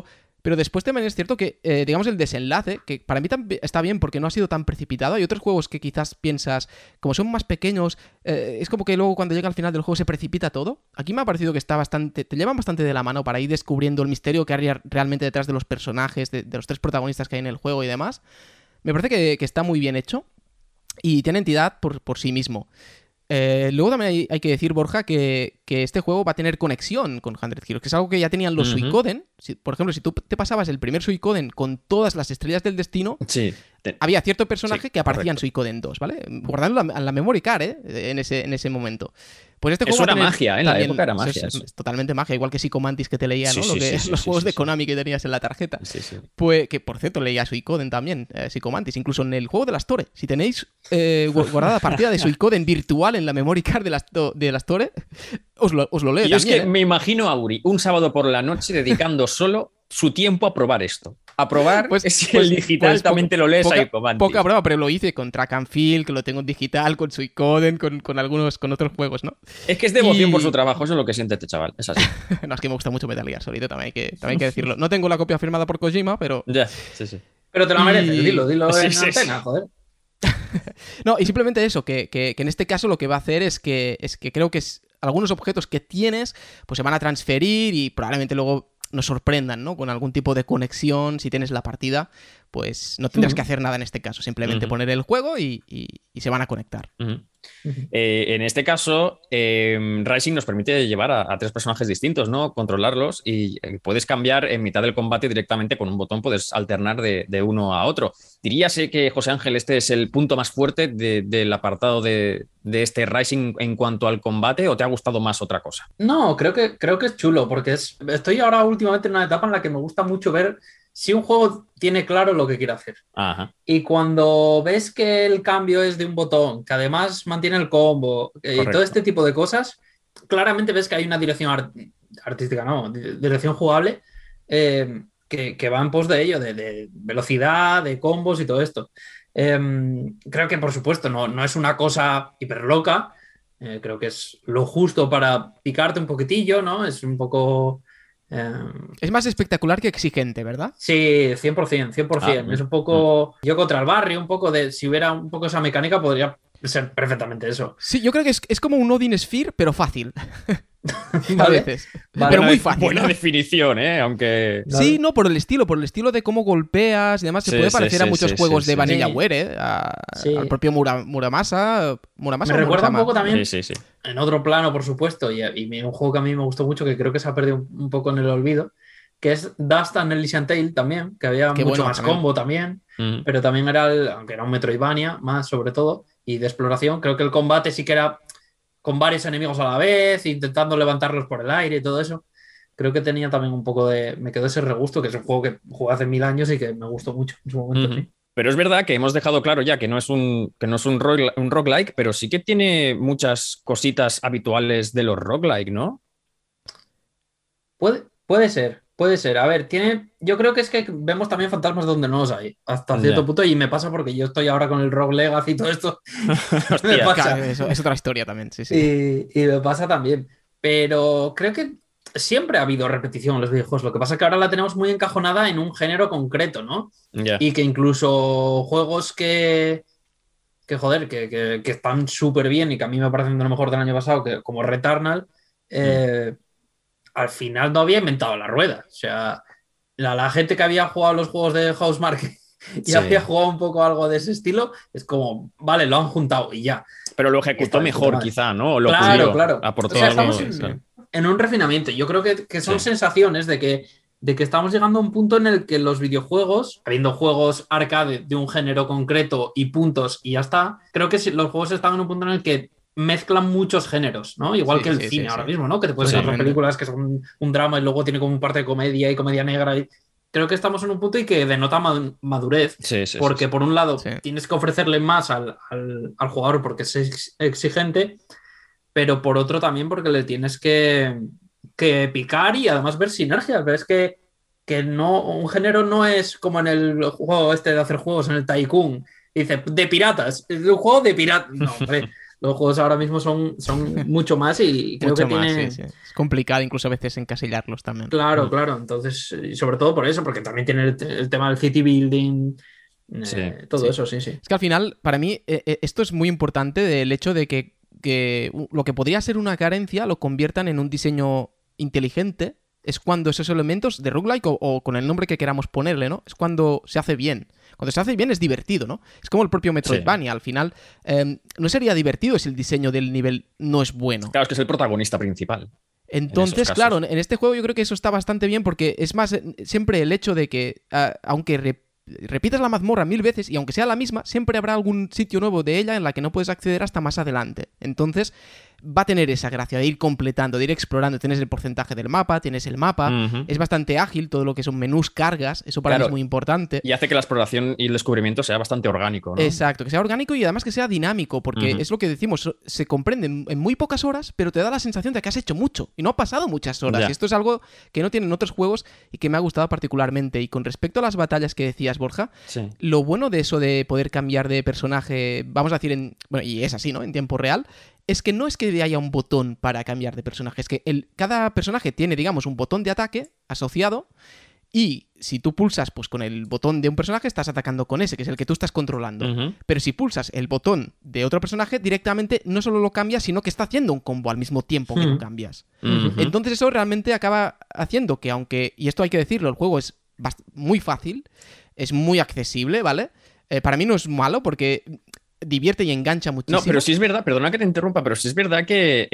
Pero después también es cierto que, digamos, el desenlace, que para mí está bien porque no ha sido tan precipitado. Hay otros juegos que quizás piensas, como son más pequeños, es como que luego cuando llega al final del juego se precipita todo. Aquí me ha parecido que te llevan bastante de la mano para ir descubriendo el misterio que hay realmente detrás de los personajes, de los 3 protagonistas que hay en el juego y demás. Me parece que está muy bien hecho y tiene entidad por sí mismo. Luego también hay que decir, Borja, que este juego va a tener conexión con 100 Heroes, que es algo que ya tenían los Suicoden. Por ejemplo, si tú te pasabas el primer Suicoden con todas las estrellas del destino, sí, había cierto personaje que aparecía en correcto. Suicoden 2, ¿vale? Guardando en la memory card, en ese momento. Pues este Eso juego era va a tener magia, en la también, época era magia. es totalmente magia, igual que Psychomantis que te leía, ¿no? Los juegos de Konami que tenías en la tarjeta. Sí, sí. Pues que, por cierto, leía Suicoden también, Psychomantis. Incluso en el juego de las Tore. Si tenéis guardada partida de Suicoden virtual en la memory card de las Tore, os lo leo Yo también, es que me imagino a Uri un sábado por la noche dedicando solo su tiempo a probar esto. A probar si el digital también te lo lees a Psychomantis. Poca prueba, pero lo hice con Track and Field, que lo tengo en digital, con Suicoden, con otros juegos, ¿no? Es que es devoción por su trabajo, eso es lo que siente este chaval. Es así. No, es que me gusta mucho Metal Gear Solid, también hay que decirlo. No tengo la copia firmada por Kojima, pero... Ya, sí. Pero te la mereces, dilo Sí, en sí, antena, sí. joder. No, y simplemente eso, que en este caso lo que va a hacer es que creo que algunos objetos que tienes pues se van a transferir y probablemente luego nos sorprendan, ¿no? Con algún tipo de conexión, si tienes la partida, pues no tendrás que hacer nada en este caso, simplemente poner el juego y se van a conectar. En este caso, Rising nos permite llevar a 3 personajes distintos, ¿no? Controlarlos y puedes cambiar en mitad del combate directamente con un botón, puedes alternar de uno a otro. ¿Dirías que, José Ángel, este es el punto más fuerte del apartado de este Rising en cuanto al combate o te ha gustado más otra cosa? No, creo que es chulo, porque estoy ahora últimamente en una etapa en la que me gusta mucho ver si un juego tiene claro lo que quiere hacer. Ajá. Y cuando ves que el cambio es de un botón, que además mantiene el combo, y todo este tipo de cosas, claramente ves que hay una dirección artística, no, dirección jugable, que va en pos de ello, de velocidad, de combos y todo esto. Creo que, por supuesto, no es una cosa hiper loca. Creo que es lo justo para picarte un poquitillo, ¿no? Es un poco... Es más espectacular que exigente, ¿verdad? Sí, 100%, 100%. Es un poco yo contra el barrio, un poco de... Si hubiera un poco esa mecánica, podría ser perfectamente eso. Sí, yo creo que es como un Odin Sphere, pero fácil. A Vale. veces. Vale. Pero muy fácil. Buena ¿no? definición, aunque... Sí, no, por el estilo de cómo golpeas y demás. Se puede parecer a muchos juegos de Vanillaware, al propio Muramasa. Me recuerda un poco también, Sí. en otro plano, por supuesto, y un juego que a mí me gustó mucho, que creo que se ha perdido un poco en el olvido, que es Dust and Elysian Tale también, que había mucho más combo también, pero también era, aunque era un Metroidvania, más sobre todo, y de exploración, creo que el combate sí que era con varios enemigos a la vez, intentando levantarlos por el aire y todo eso. Creo que tenía también un poco de... Me quedó ese regusto, que es un juego que jugué hace 1000 años y que me gustó mucho en su momento. Sí. Pero es verdad que hemos dejado claro ya que no es un roguelike, pero sí que tiene muchas cositas habituales de los roguelike, ¿no? Puede ser. A ver, yo creo que es que vemos también fantasmas donde no los hay, hasta cierto punto, y me pasa porque yo estoy ahora con el Rogue Legacy y todo esto. Me pasa. Claro, eso es otra historia también, sí. Y me pasa también. Pero creo que siempre ha habido repetición en los videojuegos. Lo que pasa es que ahora la tenemos muy encajonada en un género concreto, ¿no? Yeah. Y que incluso juegos que están súper bien y que a mí me parecen de lo mejor del año pasado, como Returnal, al final no había inventado la rueda. O sea, la gente que había jugado los juegos de Housemarque y había jugado un poco algo de ese estilo, es como, vale, lo han juntado y ya. Pero lo ejecutó mejor, quizá, ¿no? Lo claro. Aportó o sea, algo, estamos en un refinamiento. Yo creo que son sensaciones de que estamos llegando a un punto en el que los videojuegos, habiendo juegos arcade de un género concreto y puntos y ya está, creo que los juegos están en un punto en el que mezclan muchos géneros, ¿no? Igual que el cine ahora mismo, ¿no? Que te puedes hacer películas que son un drama y luego tiene como un parte de comedia y comedia negra. Y creo que estamos en un punto y que denota madurez. Porque por un lado tienes que ofrecerle más al jugador porque es exigente, pero por otro también porque le tienes que picar y además ver sinergias. Ves que no, un género no es como en el juego este de hacer juegos, en el Tycoon. Dice, de piratas, es un juego de piratas. No, hombre. Los juegos ahora mismo son mucho más y creo Mucho que más, tiene... sí. Es complicado incluso a veces encasillarlos también. Claro, claro. Entonces, y sobre todo por eso, porque también tiene el tema del city building, Sí. todo Sí. eso, sí. Es que al final, para mí, esto es muy importante del hecho de que lo que podría ser una carencia lo conviertan en un diseño inteligente. Es cuando esos elementos de roguelike o con el nombre que queramos ponerle, ¿no? Es cuando se hace bien. Cuando se hace bien es divertido, ¿no? Es como el propio Metroidvania. Al final, no sería divertido si el diseño del nivel no es bueno. Claro, es que es el protagonista principal. Entonces, claro, en este juego yo creo que eso está bastante bien porque es más siempre el hecho de que, aunque repitas la mazmorra 1000 veces y aunque sea la misma, siempre habrá algún sitio nuevo de ella en la que no puedes acceder hasta más adelante. Entonces, va a tener esa gracia de ir completando, de ir explorando. Tienes el porcentaje del mapa, tienes el mapa, es bastante ágil todo lo que son menús, cargas, eso para mí es muy importante. Y hace que la exploración y el descubrimiento sea bastante orgánico, ¿no? Exacto, que sea orgánico y además que sea dinámico, porque es lo que decimos, se comprende en muy pocas horas, pero te da la sensación de que has hecho mucho y no ha pasado muchas horas. Y esto es algo que no tienen otros juegos y que me ha gustado particularmente. Y con respecto a las batallas que decías, Borja, lo bueno de eso de poder cambiar de personaje, vamos a decir, bueno, y es así, ¿no? En tiempo real, es que no es que haya un botón para cambiar de personaje, es que cada personaje tiene, digamos, un botón de ataque asociado y si tú pulsas pues con el botón de un personaje estás atacando con ese, que es el que tú estás controlando. Pero si pulsas el botón de otro personaje, directamente no solo lo cambias, sino que está haciendo un combo al mismo tiempo que lo cambias. Entonces eso realmente acaba haciendo que aunque, y esto hay que decirlo, el juego es muy fácil, es muy accesible, ¿vale? Para mí no es malo porque divierte y engancha muchísimo. No, pero sí es verdad, perdona que te interrumpa, pero sí es verdad que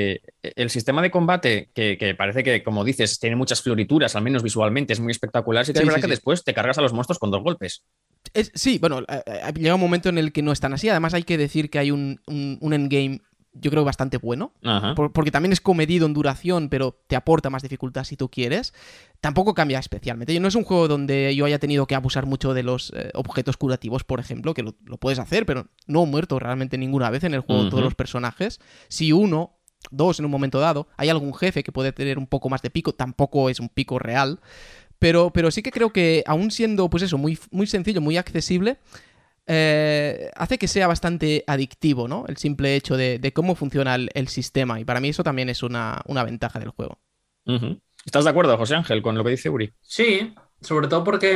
el sistema de combate, que parece que, como dices, tiene muchas florituras, al menos visualmente, es muy espectacular. Sí que es verdad que después te cargas a los monstruos con 2 golpes. Sí, bueno, llega un momento en el que no es tan así. Además hay que decir que hay un endgame, yo creo, bastante bueno, porque también es comedido en duración, pero te aporta más dificultad si tú quieres. Tampoco cambia especialmente. No es un juego donde yo haya tenido que abusar mucho de los objetos curativos, por ejemplo, que lo puedes hacer, pero no he muerto realmente ninguna vez en el juego todos los personajes. Si uno, dos en un momento dado, hay algún jefe que puede tener un poco más de pico, tampoco es un pico real, pero sí que creo que aún siendo, pues eso, muy, muy sencillo, muy accesible, hace que sea bastante adictivo, ¿no? El simple hecho de cómo funciona el sistema. Y para mí eso también es una ventaja del juego. ¿Estás de acuerdo, José Ángel, con lo que dice Uri? Sí, sobre todo porque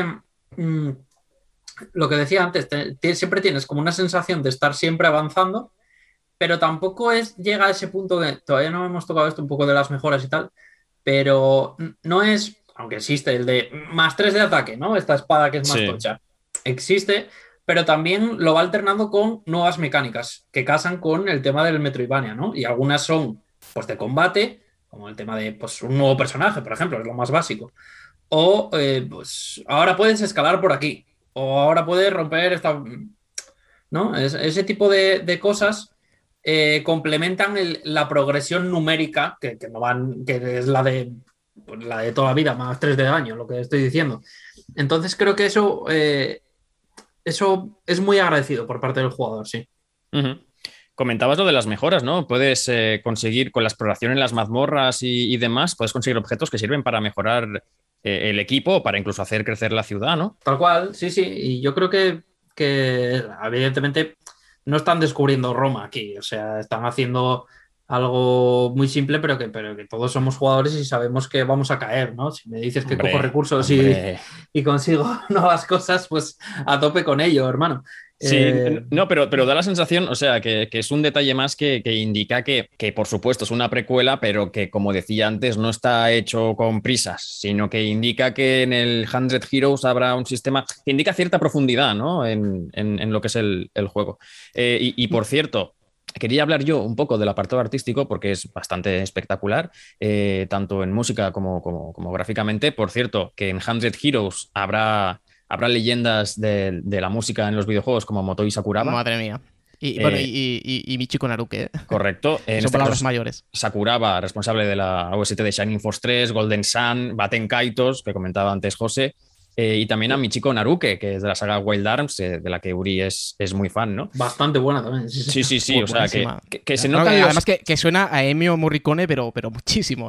lo que decía antes, siempre tienes como una sensación de estar siempre avanzando, pero tampoco llega a ese punto que todavía no hemos tocado esto un poco de las mejoras y tal, pero no es, aunque existe el de +3 de ataque, ¿no? Esta espada que es más tocha. Existe, pero también lo va alternando con nuevas mecánicas que casan con el tema del Metroidvania, ¿no? Y algunas son, pues, de combate, como el tema de, pues, un nuevo personaje, por ejemplo, es lo más básico. O, pues, ahora puedes escalar por aquí. O ahora puedes romper esta... ¿no? Ese tipo de cosas complementan la progresión numérica, que es la de toda la vida, +3 de daño, lo que estoy diciendo. Entonces creo que eso es muy agradecido por parte del jugador, sí. Comentabas lo de las mejoras, ¿no? Puedes conseguir con la exploración en las mazmorras y demás, puedes conseguir objetos que sirven para mejorar el equipo o para incluso hacer crecer la ciudad, ¿no? Tal cual, sí. Y yo creo que evidentemente no están descubriendo Roma aquí, o sea, están haciendo algo muy simple, pero que todos somos jugadores y sabemos que vamos a caer, ¿no? Si me dices que cojo recursos y consigo nuevas cosas, pues a tope con ello, hermano. Sí, no, pero da la sensación, o sea, que es un detalle más que indica que por supuesto es una precuela, pero que, como decía antes, no está hecho con prisas, sino que indica que en el 100 Heroes habrá un sistema que indica cierta profundidad, ¿no? En lo que es el juego. Y por cierto, quería hablar yo un poco del apartado artístico porque es bastante espectacular, tanto en música como gráficamente. Por cierto, que en 100 Heroes habrá leyendas de la música en los videojuegos como Motoi Sakuraba. Madre mía. Y Michiko Naruke. Correcto. En son palabras mayores. Sakuraba, responsable de la OST de Shining Force 3, Golden Sun, Baten Kaitos, que comentaba antes José, y también a Michiko Naruke, que es de la saga Wild Arms, de la que Uri es muy fan, ¿no? Bastante buena también. Sí. O sea, que se nota... No, además que suena a Ennio Morricone, pero muchísimo, ¿eh?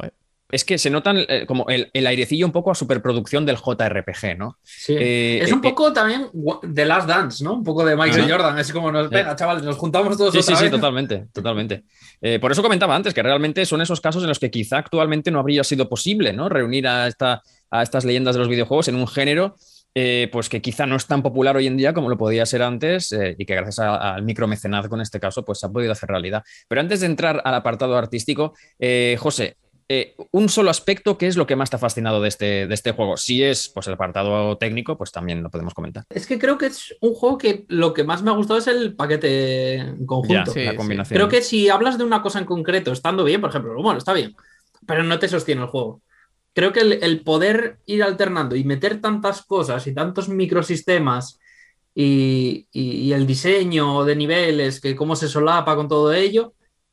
Es que se notan como el airecillo un poco a superproducción del JRPG, ¿no? Sí. Es un poco también The Last Dance, ¿no? Un poco de Michael Jordan. Es como nos pega, chavales, nos juntamos todos otra vez. Sí, totalmente. Por eso comentaba antes que realmente son esos casos en los que quizá actualmente no habría sido posible, ¿no? Reunir a estas leyendas de los videojuegos en un género pues que quizá no es tan popular hoy en día como lo podía ser antes y que gracias al micromecenazgo en este caso pues se ha podido hacer realidad. Pero antes de entrar al apartado artístico, José, un solo aspecto, ¿qué es lo que más te ha fascinado de este juego? Si es pues el apartado técnico, pues también lo podemos comentar. Es que creo que es un juego que lo que más me ha gustado es el paquete en conjunto. Ya, la combinación. Creo que si hablas de una cosa en concreto, estando bien, por ejemplo, bueno, está bien, pero no te sostiene el juego. Creo que el poder ir alternando y meter tantas cosas y tantos microsistemas y el diseño de niveles, que cómo se solapa con todo ello,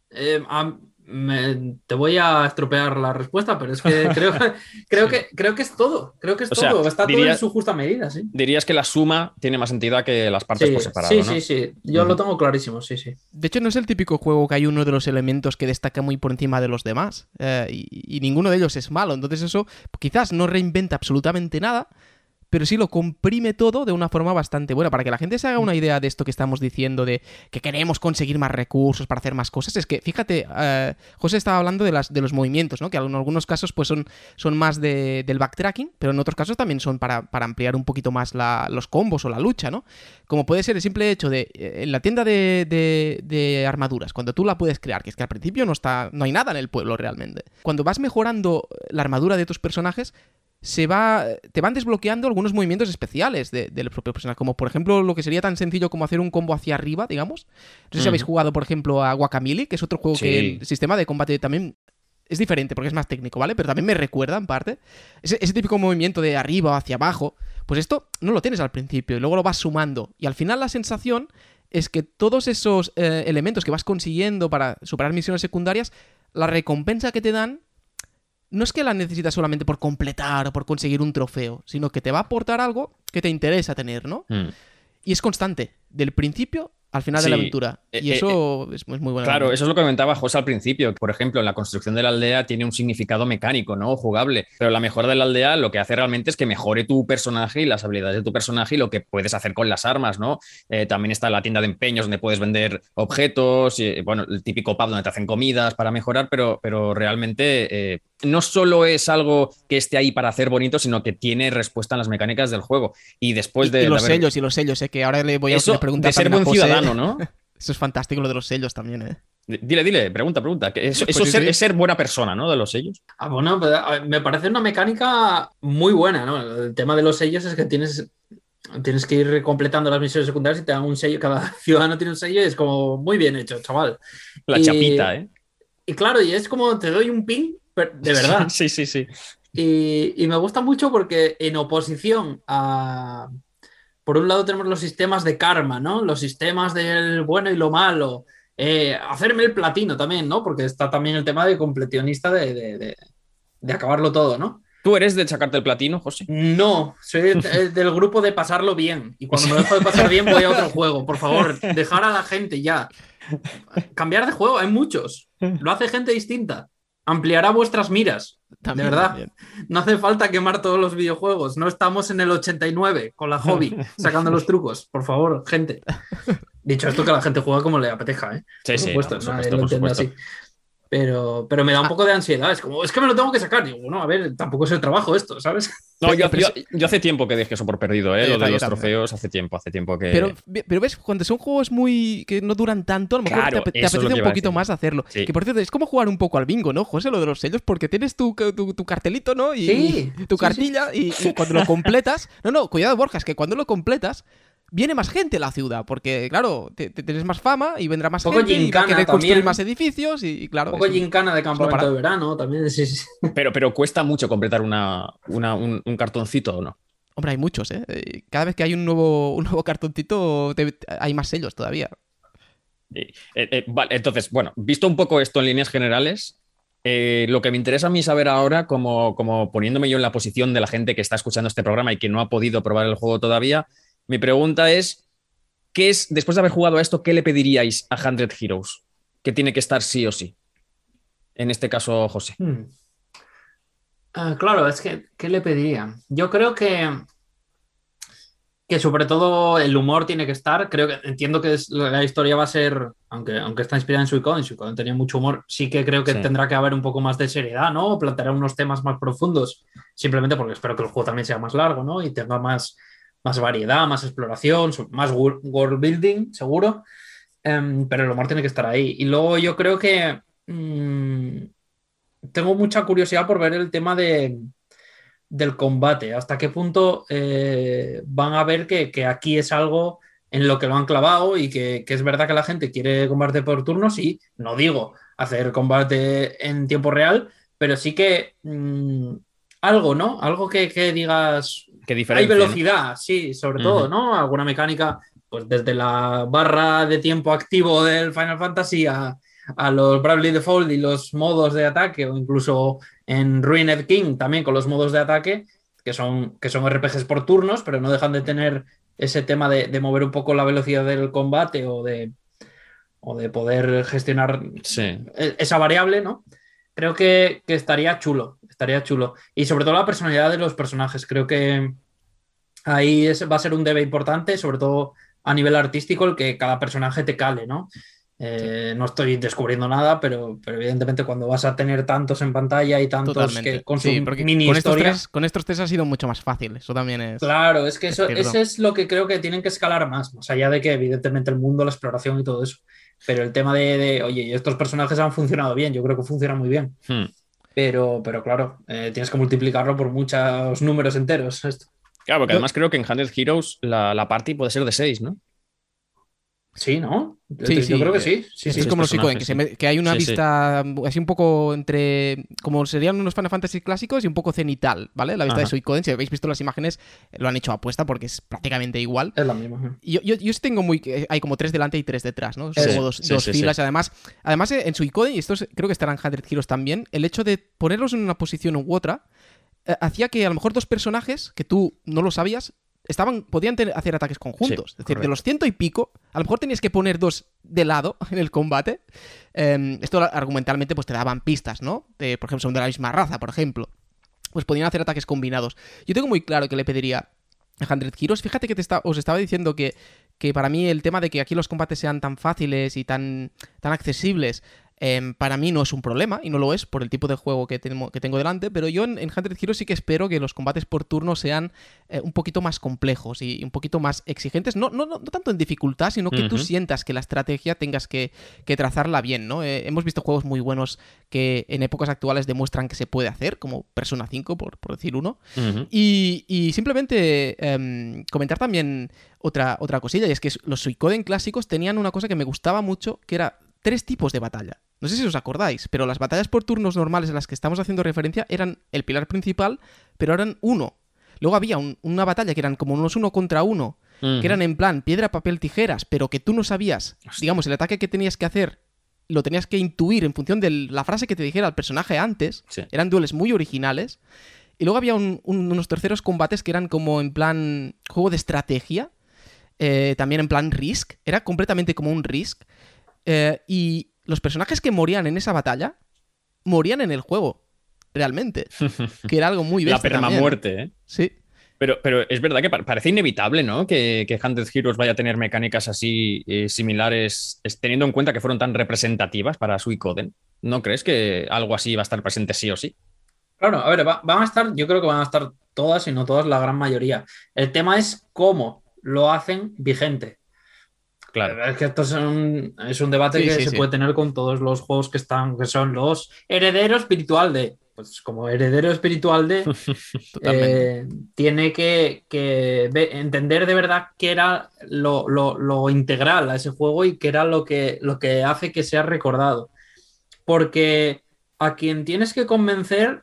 te voy a estropear la respuesta, pero es que creo que es todo. Creo que es todo. Está todo en su justa medida, sí. Dirías que la suma tiene más entidad que las partes por separado, ¿no? Sí. Yo lo tengo clarísimo, sí. De hecho, no es el típico juego que hay uno de los elementos que destaca muy por encima de los demás. Y ninguno de ellos es malo. Entonces eso quizás no reinventa absolutamente nada, pero sí lo comprime todo de una forma bastante buena. Para que la gente se haga una idea de esto que estamos diciendo, de que queremos conseguir más recursos para hacer más cosas, es que, fíjate, José estaba hablando de los movimientos, ¿no? Que en algunos casos pues son más del backtracking, pero en otros casos también son para ampliar un poquito más los combos o la lucha, ¿no? Como puede ser el simple hecho de, en la tienda de armaduras, cuando tú la puedes crear, que es que al principio no hay nada en el pueblo realmente. Cuando vas mejorando la armadura de tus personajes, te van desbloqueando algunos movimientos especiales del propio personaje, como por ejemplo lo que sería tan sencillo como hacer un combo hacia arriba, digamos. No sé si habéis jugado, por ejemplo, a Guacamelee, que es otro juego que el sistema de combate también es diferente porque es más técnico, ¿vale? Pero también me recuerda, en parte, ese típico movimiento de arriba o hacia abajo. Pues esto no lo tienes al principio y luego lo vas sumando. Y al final la sensación es que todos esos elementos que vas consiguiendo para superar misiones secundarias, la recompensa que te dan no es que la necesitas solamente por completar o por conseguir un trofeo, sino que te va a aportar algo que te interesa tener, ¿no? Y es constante, del principio al final de la aventura. Y eso es muy bueno. Claro, eso es lo que comentaba José al principio. Por ejemplo, la construcción de la aldea tiene un significado mecánico, ¿no? Jugable. Pero la mejora de la aldea lo que hace realmente es que mejore tu personaje y las habilidades de tu personaje y lo que puedes hacer con las armas, ¿no? También está la tienda de empeños donde puedes vender objetos, bueno, el típico pub donde te hacen comidas para mejorar, pero realmente no solo es algo que esté ahí para hacer bonito, sino que tiene respuesta en las mecánicas del juego. Y después de... Y los sellos, que ahora le voy a preguntar de ser buen ciudadano, ¿no? Eso es fantástico, lo de los sellos también, Dile, pregunta. Eso Pues sí. es ser buena persona, ¿no? De los sellos. Bueno, me parece una mecánica muy buena, ¿no? El tema de los sellos es que tienes que ir completando las misiones secundarias y te dan un sello. Cada ciudadano tiene un sello y es como muy bien hecho, chaval. La chapita, ¿eh? Y claro, y es como te doy un pin, de verdad. Sí. Y me gusta mucho porque en oposición a... Por un lado tenemos los sistemas de karma, ¿no? Los sistemas del bueno y lo malo. Hacerme el platino también, ¿no? Porque está también el tema de completionista de acabarlo todo, ¿no? ¿Tú eres de sacarte el platino, José? No, soy del grupo de pasarlo bien. Y cuando me dejo de pasar bien voy a otro juego. Por favor, dejar a la gente ya. Cambiar de juego, hay muchos. Lo hace gente distinta. Ampliará vuestras miras. También, de verdad. También. No hace falta quemar todos los videojuegos. No estamos en el 89 con la hobby sacando los trucos. Por favor, gente. Dicho esto, que la gente juega como le apetezca, ¿eh? Sí, por supuesto. Así. Pero me da un poco de ansiedad. Es como, es que me lo tengo que sacar. Digo, bueno, a ver, tampoco es el trabajo esto, ¿sabes? No, yo hace tiempo que dejé eso por perdido, ¿eh? Lo de los trofeos, hace tiempo que... Pero ves, cuando son juegos que no duran tanto, a lo mejor te apetece un poquito más hacerlo. Sí. Que por cierto, es como jugar un poco al bingo, ¿no, José? Lo de los sellos, porque tienes tu cartelito, ¿no? Y tu cartilla, y cuando lo completas... No, cuidado, Borja, es que cuando lo completas... Viene más gente a la ciudad, porque, claro, tienes más fama y vendrá más gente y va a querer construir más edificios y claro... Un poco gincana de campamento de verano también, sí. Pero cuesta mucho completar un cartoncito, ¿o no? Hombre, hay muchos, ¿eh? Cada vez que hay un nuevo cartoncito hay más sellos todavía. Vale, entonces, bueno, visto un poco esto en líneas generales... lo que me interesa a mí saber ahora, como poniéndome yo en la posición de la gente que está escuchando este programa y que no ha podido probar el juego todavía... Mi pregunta es, después de haber jugado a esto, ¿qué le pediríais a 100 Heroes? Que tiene que estar sí o sí. En este caso, José. Claro, es que, ¿qué le pediría? Yo creo que sobre todo el humor tiene que estar. Creo que entiendo que la historia va a ser, aunque está inspirada en Suicoden tenía mucho humor, sí que creo que Sí. tendrá que haber un poco más de seriedad, ¿no? Plantear unos temas más profundos, simplemente porque espero que el juego también sea más largo, ¿no? Y tenga más variedad, más exploración, más world building, seguro. Pero el humor tiene que estar ahí. Y luego yo creo que tengo mucha curiosidad por ver el tema del combate, hasta qué punto van a ver que aquí es algo en lo que lo han clavado y que es verdad que la gente quiere combate por turnos y no digo hacer combate en tiempo real, pero sí que algo, ¿no? Algo que digas, Qué hay diferencia, ¿no? velocidad, sí, sobre todo, Ujú. ¿no? Alguna mecánica, pues desde la barra de tiempo activo del Final Fantasy a los Bravely Default y los modos de ataque o incluso en Ruined King también con los modos de ataque, que son RPGs por turnos, pero no dejan de tener ese tema de mover un poco la velocidad del combate o de poder gestionar Sí. esa variable, ¿no? Creo que estaría chulo, estaría chulo. Y sobre todo la personalidad de los personajes. Creo que ahí va a ser un debe importante, sobre todo a nivel artístico, el que cada personaje te cale, ¿no? Sí, No estoy descubriendo nada, pero evidentemente cuando vas a tener tantos en pantalla y tantos que totalmente. con su Sí, porque mini historia, con estos tres ha sido mucho más fácil. Eso también claro, es que es cierto. ese es lo que creo que tienen que escalar más allá de que evidentemente el mundo, la exploración y todo eso. Pero el tema oye, y estos personajes han funcionado bien, yo creo que funcionan muy bien. Hmm. Pero claro, tienes que multiplicarlo por muchos números enteros. Esto. Claro, porque Yo, además creo que en 100 Heroes la party puede ser de 6, ¿no? Sí, ¿no? sí, Yo sí. creo que sí, sí, Esto es Seis sí. como los Suicoden, personajes, sí. que hay una Sí, sí. vista así un poco entre. Como serían unos Final Fantasy clásicos y un poco cenital, ¿vale? La vista de Ajá. Suicoden. Si habéis visto las imágenes, lo han hecho apuesta porque es prácticamente igual. Es la misma. Y yo sí tengo muy. Hay como tres delante y tres detrás, ¿no? Son Sí, como Eso. dos, sí, dos sí, sí. filas. Además, en Suicoden, y estos creo que estarán en 100 Heroes también, el hecho de ponerlos en una posición u otra hacía que a lo mejor dos personajes que tú no lo sabías podían hacer ataques Sí, conjuntos. Es decir, de los correcto. ciento y pico, a lo mejor tenías que poner dos de lado en el combate. Esto argumentalmente pues te daban pistas, ¿no? Por ejemplo, son de la misma raza, por ejemplo. Pues podían hacer ataques combinados. Yo tengo muy claro que le pediría a 100 Heroes. Fíjate que os estaba diciendo que para mí el tema de que aquí los combates sean tan fáciles y tan accesibles, para mí no es un problema, y no lo es por el tipo de juego que tengo delante, pero yo en 100 Heroes sí que espero que los combates por turno sean un poquito más complejos y un poquito más exigentes, no tanto en dificultad, sino que tú Ujú. sientas que la estrategia tengas que trazarla bien, ¿no? Hemos visto juegos muy buenos que en épocas actuales demuestran que se puede hacer, como Persona 5, por decir uno, Ujú. y simplemente comentar también otra cosilla, y es que los Suicoden clásicos tenían una cosa que me gustaba mucho, que era tres tipos de batalla. No sé si os acordáis, pero las batallas por turnos normales en las que estamos haciendo referencia eran el pilar principal, pero eran uno. Luego había una batalla que eran como unos uno contra uno, que Ujú. eran en plan piedra, papel, tijeras, pero que tú no sabías, Hostia. digamos, el ataque que tenías que hacer, lo tenías que intuir en función de la frase que te dijera el personaje antes. Sí. Eran duelos muy originales. Y luego había unos terceros combates que eran como en plan juego de estrategia, también en plan Risk, era completamente como un Risk. Y los personajes que morían en esa batalla morían en el juego, realmente. Que era algo muy La bestia también. permamuerte, ¿eh? Sí. Pero es verdad que parece inevitable, ¿no? Que 100 Heroes vaya a tener mecánicas así similares, teniendo en cuenta que fueron tan representativas para Suicoden. ¿No crees que algo así va a estar presente sí o sí? Claro, a ver, van a estar, yo creo que van a estar todas y no todas, la gran mayoría. El tema es cómo lo hacen vigente. Claro. Es que esto es un debate Sí, que sí, se sí. puede tener con todos los juegos que son los herederos espiritual de. Pues como heredero espiritual de, Totalmente. tiene que entender de verdad qué era lo integral a ese juego y qué era lo que hace que sea recordado. Porque a quien tienes que convencer,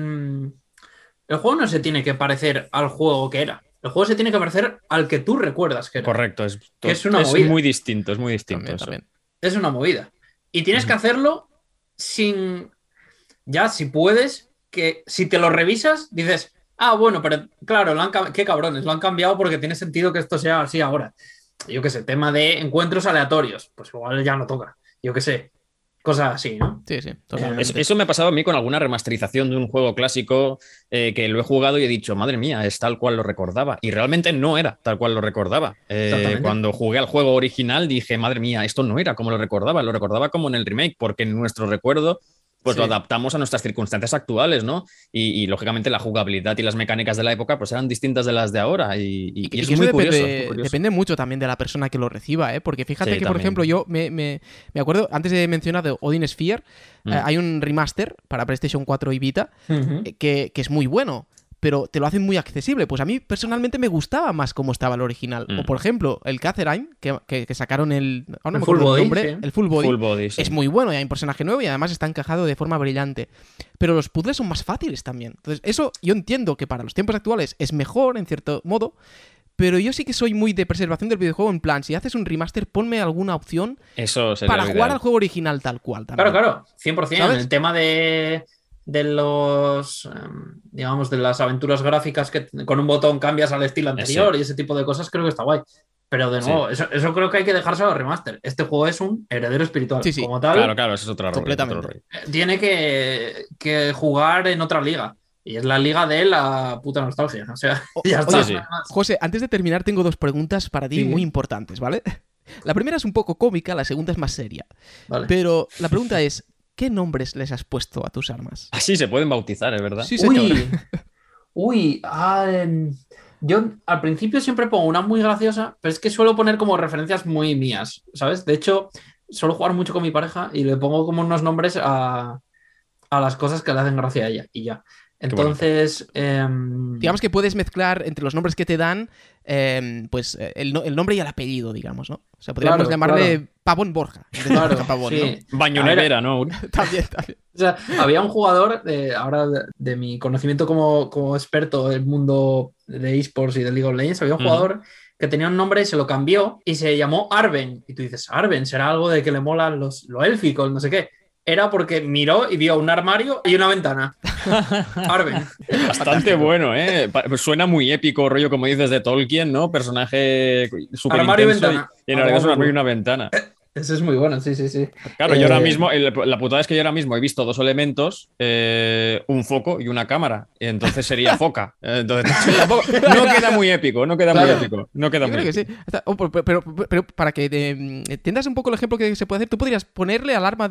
el juego no se tiene que parecer al juego que era. El juego se tiene que parecer al que tú recuerdas que era. Correcto, Que es una es movida. muy distinto También, eso. también. Es una movida. Y tienes que Ujú. hacerlo sin. Ya, si puedes, que si te lo revisas, dices, bueno, pero claro, qué cabrones, lo han cambiado porque tiene sentido que esto sea así ahora. Yo qué sé, tema de encuentros aleatorios, pues igual ya no toca. Yo qué sé. cosas así, ¿no? Sí, totalmente. Eso me ha pasado a mí con alguna remasterización de un juego clásico que lo he jugado y he dicho, madre mía, es tal cual lo recordaba. Y realmente no era tal cual lo recordaba. Cuando jugué al juego original dije, madre mía, esto no era como lo recordaba como en el remake, porque en nuestro recuerdo pues lo adaptamos a nuestras circunstancias actuales, ¿no? Y lógicamente la jugabilidad y las mecánicas de la época pues eran distintas de las de ahora y es muy curioso, muy curioso. Depende mucho también de la persona que lo reciba, ¿eh? Porque fíjate que, por ejemplo, yo me acuerdo, antes de mencionar de Odin Sphere, hay un remaster para PlayStation 4 y Vita que es muy bueno, pero te lo hacen muy accesible. Pues a mí personalmente me gustaba más cómo estaba el original. O por ejemplo, el Catherine, que sacaron el Full Body, nombre, el Full Body, sí. Es muy bueno, y hay un personaje nuevo y además está encajado de forma brillante. Pero los puzzles son más fáciles también. Entonces, eso yo entiendo que para los tiempos actuales es mejor, en cierto modo, pero yo sí que soy muy de preservación del videojuego, en plan, si haces un remaster, ponme alguna opción para jugar al juego original tal cual. También. Claro, 100%. ¿Sabes? El tema de los, digamos, de las aventuras gráficas que con un botón cambias al estilo anterior y ese tipo de cosas, creo que está guay. Pero de nuevo, eso creo que hay que dejárselo al remaster. Este juego es un heredero espiritual. Sí. Como tal. Claro, eso es otra completamente. Tiene que jugar en otra liga. Y es la liga de la puta nostalgia. O sea, ya está. Oye, José, antes de terminar, tengo 2 preguntas para ti muy importantes, ¿vale? La primera es un poco cómica, la segunda es más seria. Vale. Pero la pregunta es, ¿qué nombres les has puesto a tus armas? Así se pueden bautizar, ¿es verdad? Sí, señor. Yo al principio siempre pongo una muy graciosa, pero es que suelo poner como referencias muy mías, ¿sabes? De hecho, suelo jugar mucho con mi pareja y le pongo como unos nombres a las cosas que le hacen gracia a ella y ya. Entonces, digamos que puedes mezclar entre los nombres que te dan, pues el nombre y el apellido, digamos, ¿no? O sea, podríamos llamarle Pavón Borja. Claro, Pavón, sí. ¿no? Baño nevera, ¿no? También. O sea, había un jugador, ahora de mi conocimiento como experto del mundo de esports y de League of Legends, había un jugador que tenía un nombre y se lo cambió y se llamó Arven. Y tú dices, Arven, será algo de que le mola lo élfico, no sé qué. Era porque miró y vio un armario y una ventana. Arven. Bastante bueno, ¿eh? Suena muy épico, rollo, como dices, de Tolkien, ¿no? Personaje súper armario y intenso ventana. Y en realidad es un armario y una ventana. Ese es muy bueno, sí. Claro, yo ahora mismo, la putada es que yo ahora mismo he visto 2 elementos, un foco y una cámara. Y entonces sería foca. Entonces, no queda muy épico, no queda muy épico. No queda muy épico. Sí. Pero para que entiendas un poco el ejemplo que se puede hacer, tú podrías ponerle al arma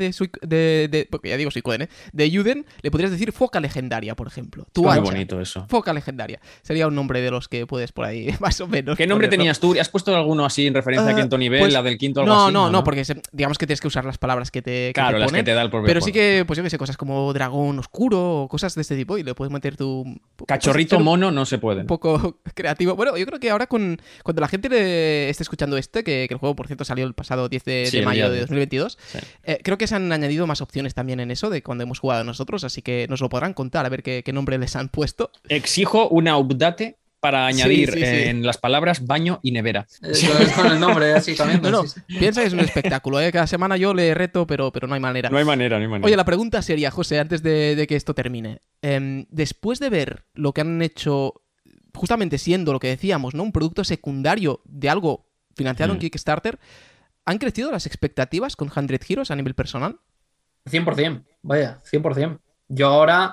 porque ya digo Suicoden, ¿eh? De Yuden, le podrías decir foca legendaria, por ejemplo. Muy bonito eso. Foca legendaria. Sería un nombre de los que puedes por ahí, más o menos. ¿Qué nombre tenías tú? ¿Has puesto alguno así en referencia a quinto nivel, la del quinto algo así? No, porque digamos que tienes que usar las palabras que te claro, las ponen, que te da el propio pero juego. sí que, pues yo que sé, cosas como dragón oscuro o cosas de este tipo y le puedes meter tu... Cachorrito mono no se puede. Un poco creativo. Bueno, yo creo que ahora cuando la gente esté escuchando que el juego, por cierto, salió el pasado 10 de mayo de 2022, creo que se han añadido más opciones también en eso de cuando hemos jugado nosotros, así que nos lo podrán contar a ver qué nombre les han puesto. Exijo una update para añadir en las palabras baño y nevera. Con el nombre así también. Piensa que es un espectáculo, ¿eh? Cada semana yo le reto, pero no hay manera. No hay manera. Oye, la pregunta sería, José, antes de que esto termine. Después de ver lo que han hecho, justamente siendo lo que decíamos, ¿no? Un producto secundario de algo financiado en Kickstarter, ¿han crecido las expectativas con 100 Heroes a nivel personal? 100%, vaya, 100%. Yo ahora,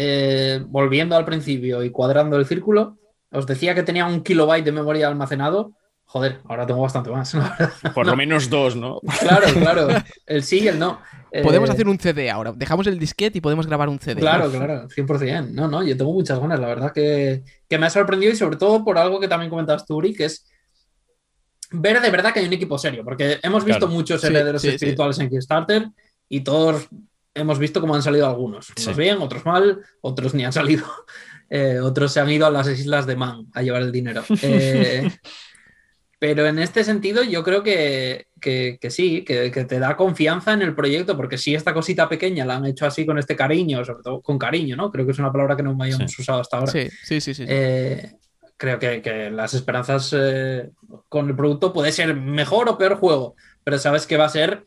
volviendo al principio y cuadrando el círculo, os decía que tenía 1 kilobyte de memoria almacenado. Joder, ahora tengo bastante más. Por lo menos 2, ¿no? Claro. El sí y el no. Podemos hacer un CD ahora. Dejamos el disquete y podemos grabar un CD. Claro, 100%. No, yo tengo muchas ganas, la verdad que me ha sorprendido y sobre todo por algo que también comentabas tú, Uri, que es ver de verdad que hay un equipo serio, porque hemos visto muchos herederos espirituales en Kickstarter y todos hemos visto cómo han salido algunos. Unos bien, otros mal, otros ni han salido. Otros se han ido a las islas de Man a llevar el dinero. Pero en este sentido yo creo que sí, que te da confianza en el proyecto, porque si esta cosita pequeña la han hecho así con este cariño, sobre todo con cariño, ¿no? Creo que es una palabra que no hayamos usado hasta ahora. Sí. Creo que las esperanzas con el producto puede ser mejor o peor juego, pero sabes que va a ser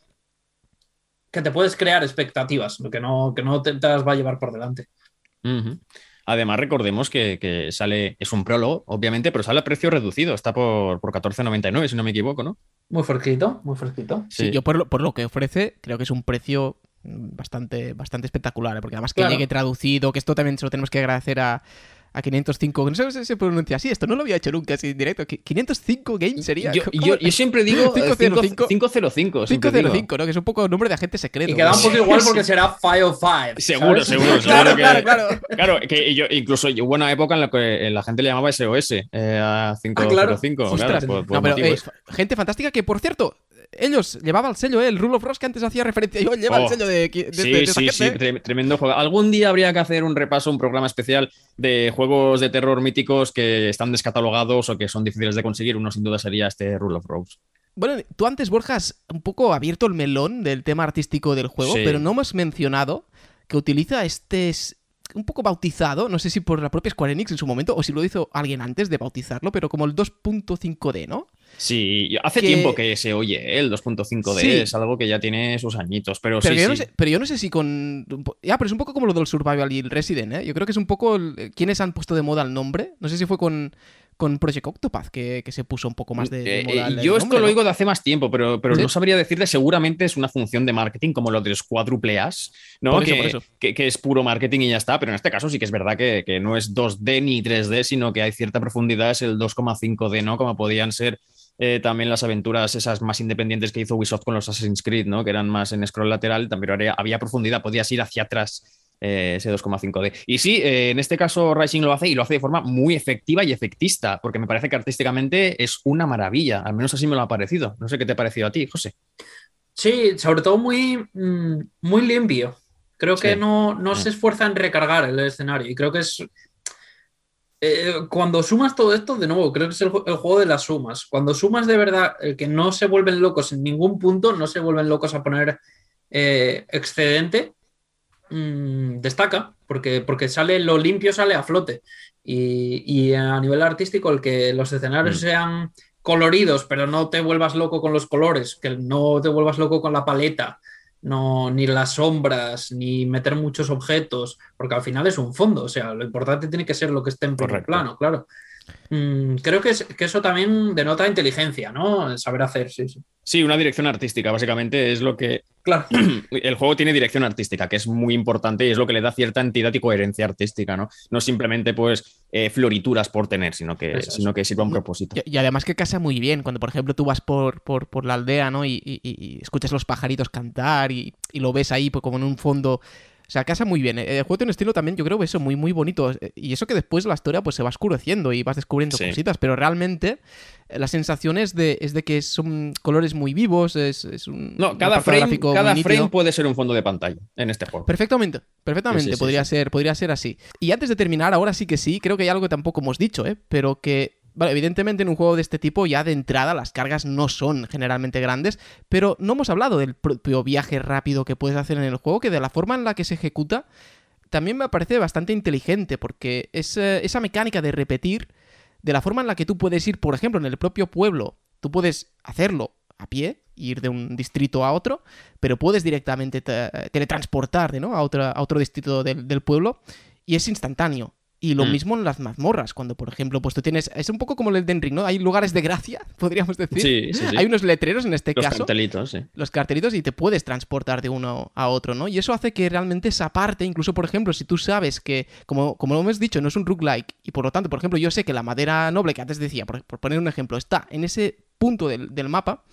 que te puedes crear expectativas, que no te las va a llevar por delante. Además, recordemos que sale, es un prólogo, obviamente, pero sale a precio reducido. Está por 14,99, si no me equivoco, ¿no? Muy fresquito, muy fresquito. Sí, Sí. yo por lo que ofrece, creo que es un precio bastante espectacular, porque además que Claro. llegue traducido, que esto también se lo tenemos que agradecer a 505, no sé si se pronuncia así, esto no lo había hecho nunca así en directo. 505 Games sería. Yo siempre digo 505. 505. siempre digo. 505, ¿no? Que es un poco nombre de agente secreto. Y queda un poco Sí, igual sí. porque será 505. Seguro, ¿sabes? seguro. Claro, que, claro. Claro, que incluso hubo una época en la que la gente le llamaba SOS a 505. Claro. Claro, Ostras. por No, pero motivos. gente fantástica que, por cierto, ellos llevaban el sello, el Rule of Rose que antes hacía referencia yo, lleva el sello de Sí, esa sí, sí, gente. tremendo juego. Algún día habría que hacer un repaso, un programa especial de juegos de terror míticos que están descatalogados o que son difíciles de conseguir. Uno sin duda sería este Rule of Rose. Bueno, tú antes, Borja, has un poco abierto el melón del tema artístico del juego, Sí. pero no hemos mencionado que utiliza un poco bautizado, no sé si por la propia Square Enix en su momento, o si lo hizo alguien antes de bautizarlo, pero como el 2.5D, ¿no? Sí, hace Que- tiempo que se oye, el 2.5D Sí. es algo que ya tiene sus añitos, pero, Pero, sí, yo no sí. sé, pero yo no sé si con... Ya, pero es un poco como lo del Survival y el Resident, ¿eh? Yo creo que es un poco quienes han puesto de moda el nombre. No sé si fue con Project Octopath que se puso un poco más de moda el Yo esto nombre, lo ¿no? oigo de hace más tiempo, pero ¿Sí? no sabría decirle, seguramente es una función de marketing como lo de los cuádruple As, ¿no? Por eso. Que es puro marketing y ya está, pero en este caso sí que es verdad que no es 2D ni 3D, sino que hay cierta profundidad, es el 2,5D, ¿no? Como podían ser también las aventuras esas más independientes que hizo Ubisoft con los Assassin's Creed, ¿no? Que eran más en scroll lateral, también había profundidad, podías ir hacia atrás ese 2,5D. Y sí, en este caso Rising lo hace y lo hace de forma muy efectiva y efectista, porque me parece que artísticamente es una maravilla, al menos así me lo ha parecido. No sé qué te ha parecido a ti, José. Sí, sobre todo muy limpio. Creo que Sí. no se esfuerza en recargar el escenario. Y creo que es. Cuando sumas todo esto, de nuevo, creo que es el juego de las sumas. Cuando sumas de verdad, que no se vuelven locos en ningún punto, no se vuelven locos a poner excedente, destaca, porque sale lo limpio, sale a flote. Y a nivel artístico, el que los escenarios sean coloridos, pero no te vuelvas loco con los colores, que no te vuelvas loco con la paleta, no, ni las sombras, ni meter muchos objetos, porque al final es un fondo, o sea, lo importante tiene que ser lo que esté en primer Correcto. plano, claro. Creo que eso también denota inteligencia, ¿no? El saber hacer, sí. Sí, una dirección artística, básicamente es lo que... Claro. El juego tiene dirección artística, que es muy importante y es lo que le da cierta entidad y coherencia artística, ¿no? No simplemente, pues, florituras por tener, sino que sirva a un propósito. Y además que casa muy bien, cuando por ejemplo tú vas por la aldea, ¿no? Y escuchas los pajaritos cantar y lo ves ahí pues, como en un fondo. O sea, casa muy bien. El juego tiene un estilo también, yo creo, eso, muy bonito. Y eso que después la historia pues se va oscureciendo y vas descubriendo cositas, pero realmente la sensación es de que son colores muy vivos, No, cada frame puede ser un fondo de pantalla en este juego. Perfectamente, Sí. podría ser así. Y antes de terminar, ahora sí, creo que hay algo que tampoco hemos dicho, pero que... Vale, evidentemente en un juego de este tipo ya de entrada las cargas no son generalmente grandes, pero no hemos hablado del propio viaje rápido que puedes hacer en el juego, que de la forma en la que se ejecuta también me parece bastante inteligente, porque es esa mecánica de repetir, de la forma en la que tú puedes ir, por ejemplo, en el propio pueblo, tú puedes hacerlo a pie, ir de un distrito a otro, pero puedes directamente teletransportarte, ¿no? a otro distrito del pueblo, y es instantáneo. Y lo mismo en las mazmorras, cuando, por ejemplo, pues tú tienes... Es un poco como el Elden Ring, ¿no? Hay lugares de gracia, podríamos decir. Sí. Hay unos letreros en este Los caso. cartelitos, sí. Los cartelitos y te puedes transportar de uno a otro, ¿no? Y eso hace que realmente esa parte, incluso, por ejemplo, si tú sabes que, como lo hemos dicho, no es un roguelike, y por lo tanto, por ejemplo, yo sé que la madera noble que antes decía, por poner un ejemplo, está en ese punto del mapa,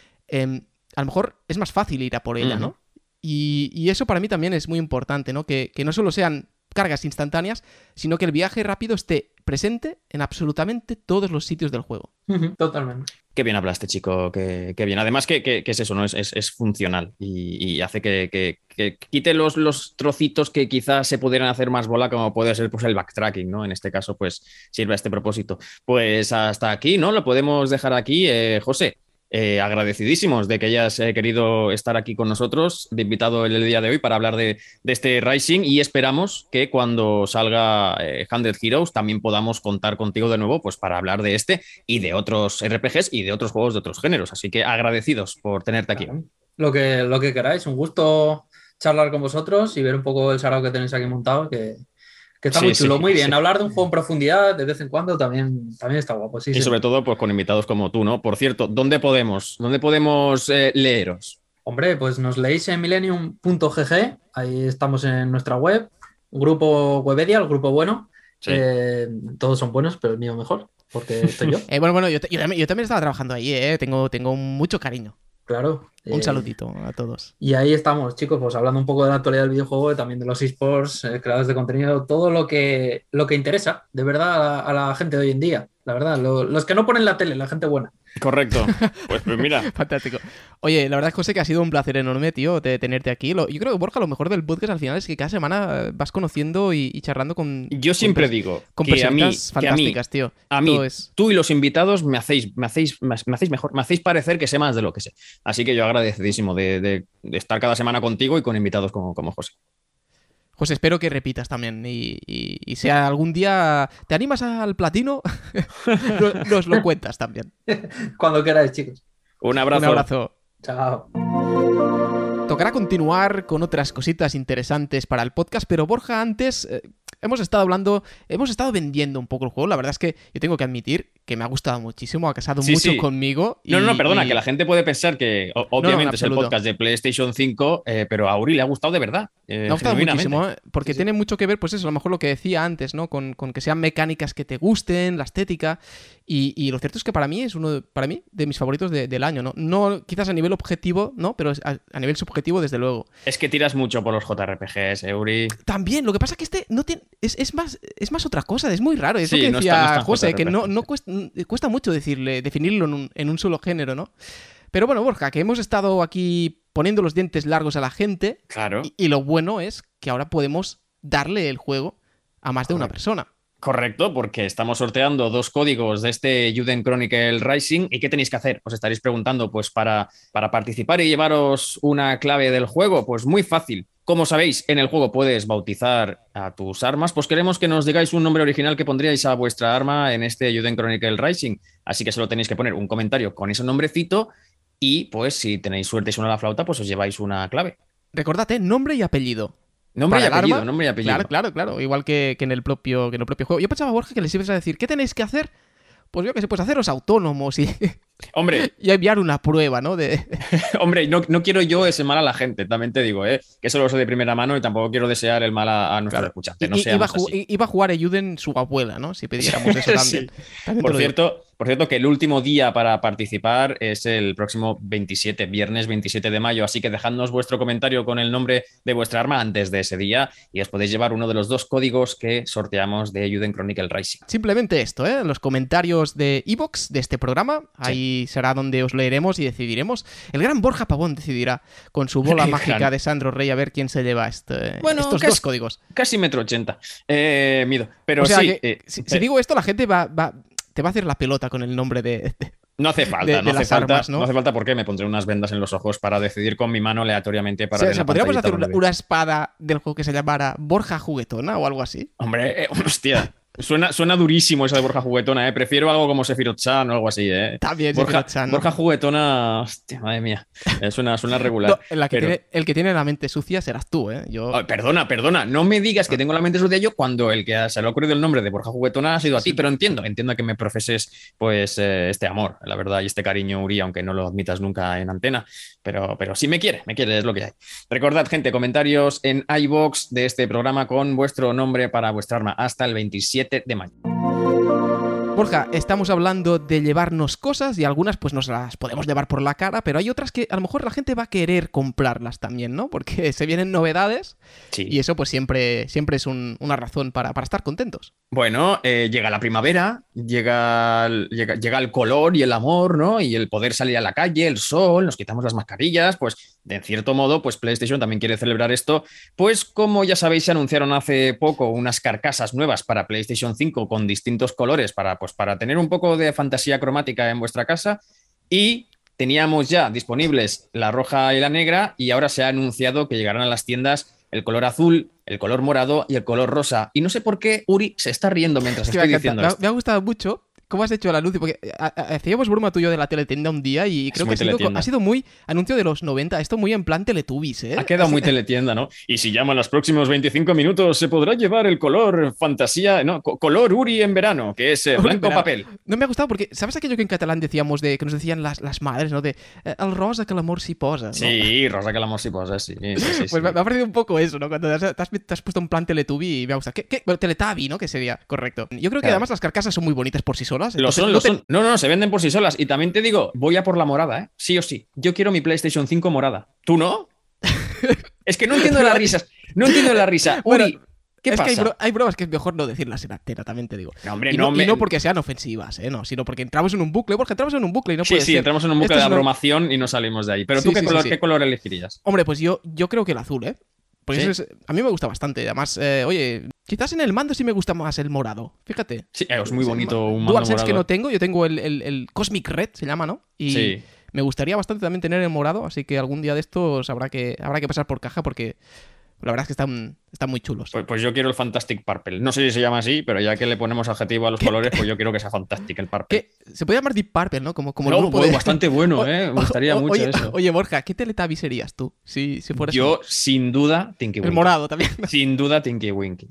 a lo mejor es más fácil ir a por ella, ¿no? Y eso para mí también es muy importante, ¿no? Que no solo sean cargas instantáneas, sino que el viaje rápido esté presente en absolutamente todos los sitios del juego. Totalmente. Qué bien hablaste, chico, qué bien. Además que es eso, ¿no? Es funcional y hace que quite los trocitos que quizás se pudieran hacer más bola, como puede ser pues, el backtracking, ¿no? En este caso, pues sirve a este propósito. Pues hasta aquí, ¿no? Lo podemos dejar aquí. José, agradecidísimos de que hayas querido estar aquí con nosotros, de invitado el día de hoy para hablar de este Rising, y esperamos que cuando salga 100 Heroes también podamos contar contigo de nuevo pues para hablar de este y de otros RPGs y de otros juegos de otros géneros. Así que agradecidos por tenerte aquí. Lo que queráis, un gusto charlar con vosotros y ver un poco el sarao que tenéis aquí montado, que Que está Sí, muy chulo, sí, muy bien. sí. Hablar de un juego en profundidad de vez en cuando también está guapo, sí, Y sí. sobre todo, pues con invitados como tú, ¿no? Por cierto, ¿dónde podemos leeros? Hombre, pues nos leéis en millennium.gg, ahí estamos en nuestra web, grupo Webedia, el grupo bueno. Sí. Todos son buenos, pero el mío mejor, porque estoy yo, Bueno, yo también estaba trabajando ahí, ¿eh? Tengo mucho cariño. claro. Un saludito a todos. Y ahí estamos, chicos, pues hablando un poco de la actualidad del videojuego y también de los esports, creadores de contenido, todo lo que interesa, de verdad, a la gente de hoy en día. La verdad, los que no ponen la tele, la gente buena. Correcto. Pues mira, Fantástico. Oye, la verdad es, José, que ha sido un placer enorme, tío, de tenerte aquí. Yo creo que, Borja, lo mejor del podcast al final es que cada semana vas conociendo y charlando con... yo siempre digo con que a mí, personitas fantásticas, tío. Todo es... tú y los invitados me hacéis mejor, me hacéis parecer que sé más de lo que sé. Así que yo agradecidísimo de estar cada semana contigo y con invitados como José. José, espero que repitas también y si algún día te animas al platino, nos lo cuentas también. Cuando queráis, chicos. Un abrazo. Un abrazo. Chao. Tocará continuar con otras cositas interesantes para el podcast, pero Borja, antes hemos estado vendiendo un poco el juego. La verdad es que yo tengo que admitir que me ha gustado muchísimo, ha casado Sí, mucho sí. conmigo. No, perdona, que la gente puede pensar que obviamente en es el absoluto. podcast de PlayStation 5, pero a Uri le ha gustado de verdad. Me ha gustado genuinamente. muchísimo, porque Sí, sí. tiene mucho que ver, pues eso, a lo mejor lo que decía antes, ¿no? Con que sean mecánicas que te gusten, la estética. Y lo cierto es que para mí es uno de mis favoritos del año, ¿no? No quizás a nivel objetivo, ¿no? Pero a nivel subjetivo, desde luego. Es que tiras mucho por los JRPGs, Uri. También, lo que pasa es que este no tiene. Es más otra cosa, es muy raro. Es Sí, lo que no decía está en José, que JRPG. no cuesta mucho definirlo en un solo género, ¿no? Pero bueno, Borja, que hemos estado aquí poniendo los dientes largos a la gente. Claro. Y lo bueno es que ahora podemos darle el juego a más de una Correcto. persona. Correcto, porque estamos sorteando 2 códigos de este Juden Chronicle Rising. ¿Y qué tenéis que hacer? Os estaréis preguntando, pues para participar y llevaros una clave del juego, pues muy fácil. Como sabéis, en el juego puedes bautizar a tus armas, pues queremos que nos digáis un nombre original que pondríais a vuestra arma en este Juden Chronicle Rising. Así que solo tenéis que poner un comentario con ese nombrecito y pues si tenéis suerte y suena la flauta, pues os lleváis una clave. Recordad, nombre y apellido. Nombre y Para el apellido, arma, nombre y apellido. Claro. Igual que en el propio juego. Yo pensaba, Borja, que les ibas a decir, ¿qué tenéis que hacer? Pues yo que sé, pues haceros autónomos y, Hombre, y enviar una prueba, ¿no? hombre, no quiero yo ese mal a la gente, también te digo, que eso lo sé de primera mano y tampoco quiero desear el mal a nuestros escuchantes. No seamos así. Iba a jugar Ayuden su abuela, ¿no? Si pidiéramos eso también. Sí. También te Por lo digo. cierto, que el último día para participar es el próximo viernes 27 de mayo, así que dejadnos vuestro comentario con el nombre de vuestra arma antes de ese día y os podéis llevar uno de los 2 códigos que sorteamos de Juden Chronicle Rising. Simplemente esto, ¿eh? En los comentarios de iVoox de este programa, ahí será donde os leeremos y decidiremos. El gran Borja Pavón decidirá con su bola mágica de Sandro Rey a ver quién se lleva estos 2 códigos. Casi 1,80 m, mido. Pero O sea, sí, que, si digo esto, la gente te va a hacer la pelota con el nombre de... no hace falta, de las armas, ¿no? No hace falta porque me pondré unas vendas en los ojos para decidir con mi mano aleatoriamente para O sea, podríamos hacer una espada del juego que se llamara Borja Juguetona o algo así. Hombre, hostia. Suena durísimo eso de Borja Juguetona, Prefiero algo como Sephiroth-chan o algo así, También Borja, Sephiroth-chan, ¿no? Borja Juguetona, hostia, madre mía. Suena regular. No, pero... el que tiene la mente sucia serás tú, Yo... Oh, perdona. No me digas que tengo la mente sucia yo cuando el que se le ha ocurrido el nombre de Borja Juguetona ha sido a ti, pero entiendo que me profeses pues este amor, la verdad, y este cariño, Uri, aunque no lo admitas nunca en antena, pero sí me quiere, es lo que hay. Recordad, gente, comentarios en iVoox de este programa con vuestro nombre para vuestra arma hasta el 27 de mayo. Borja, estamos hablando de llevarnos cosas y algunas pues nos las podemos llevar por la cara, pero hay otras que a lo mejor la gente va a querer comprarlas también, ¿no? Porque se vienen novedades y eso pues siempre es una razón para estar contentos. Bueno, llega la primavera, llega el color y el amor, ¿no? Y el poder salir a la calle, el sol, nos quitamos las mascarillas, pues de cierto modo, pues PlayStation también quiere celebrar esto, pues como ya sabéis, se anunciaron hace poco unas carcasas nuevas para PlayStation 5 con distintos colores para tener un poco de fantasía cromática en vuestra casa y teníamos ya disponibles la roja y la negra y ahora se ha anunciado que llegarán a las tiendas el color azul, el color morado y el color rosa. Y no sé por qué Uri se está riendo mientras estoy diciendo esto. Me ha gustado mucho cómo has hecho el anuncio, porque hacíamos broma tuyo de la teletienda un día y creo que ha sido muy anuncio de los 90, esto muy en plan Teletubbies, ¿eh? Ha quedado muy teletienda, ¿no? Y si llaman los próximos 25 minutos, se podrá llevar el color fantasía, no, color Uri en verano, que es blanco papel. No me ha gustado porque, ¿sabes aquello que en catalán decíamos que nos decían las madres, ¿no? De el rosa que l'amor s'hi posa, ¿no? Sí, rosa que l'amor s'hi posa, sí. Pues me ha parecido un poco eso, ¿no? Cuando te has puesto en plan Teletubby y me ha gustado. Bueno, Teletabi, ¿no? Que sería correcto. Yo creo que además las carcasas son muy bonitas por sí solas. Lo son. No, se venden por sí solas. Y también te digo, voy a por la morada, ¿eh? Sí o sí. Yo quiero mi PlayStation 5 morada. ¿Tú no? Es que no entiendo las risas. No entiendo la risa. Uri, bueno, ¿qué pasa? Es que hay bromas que es mejor no decirlas en antena, también te digo. No, hombre, y no porque sean ofensivas, no, sino porque entramos en un bucle. Porque entramos en un bucle y no puede ser. Sí, entramos en un bucle de abrumación y no salimos de ahí. Pero tú, ¿qué color elegirías? Hombre, pues yo creo que el azul, ¿eh? Pues eso a mí me gusta bastante. Además, oye, quizás en el mando sí me gusta más el morado. Fíjate. Sí, es muy bonito un mando DualSense morado. Que no tengo. Yo tengo el Cosmic Red, se llama, ¿no? Y me gustaría bastante también tener el morado. Así que algún día de estos habrá que pasar por caja porque la verdad es que están muy chulos. Pues yo quiero el Fantastic Purple. No sé si se llama así, pero ya que le ponemos adjetivo a los colores, pues yo quiero que sea Fantastic el Purple. Se puede llamar Deep Purple, ¿no? Como el grupo bastante bueno, ¿eh? Me gustaría mucho eso. Oye, Borja, ¿qué Teletubby serías tú? Si fueras yo, sin duda, Tinky Winky. El morado también. Sin duda, Tinky Winky.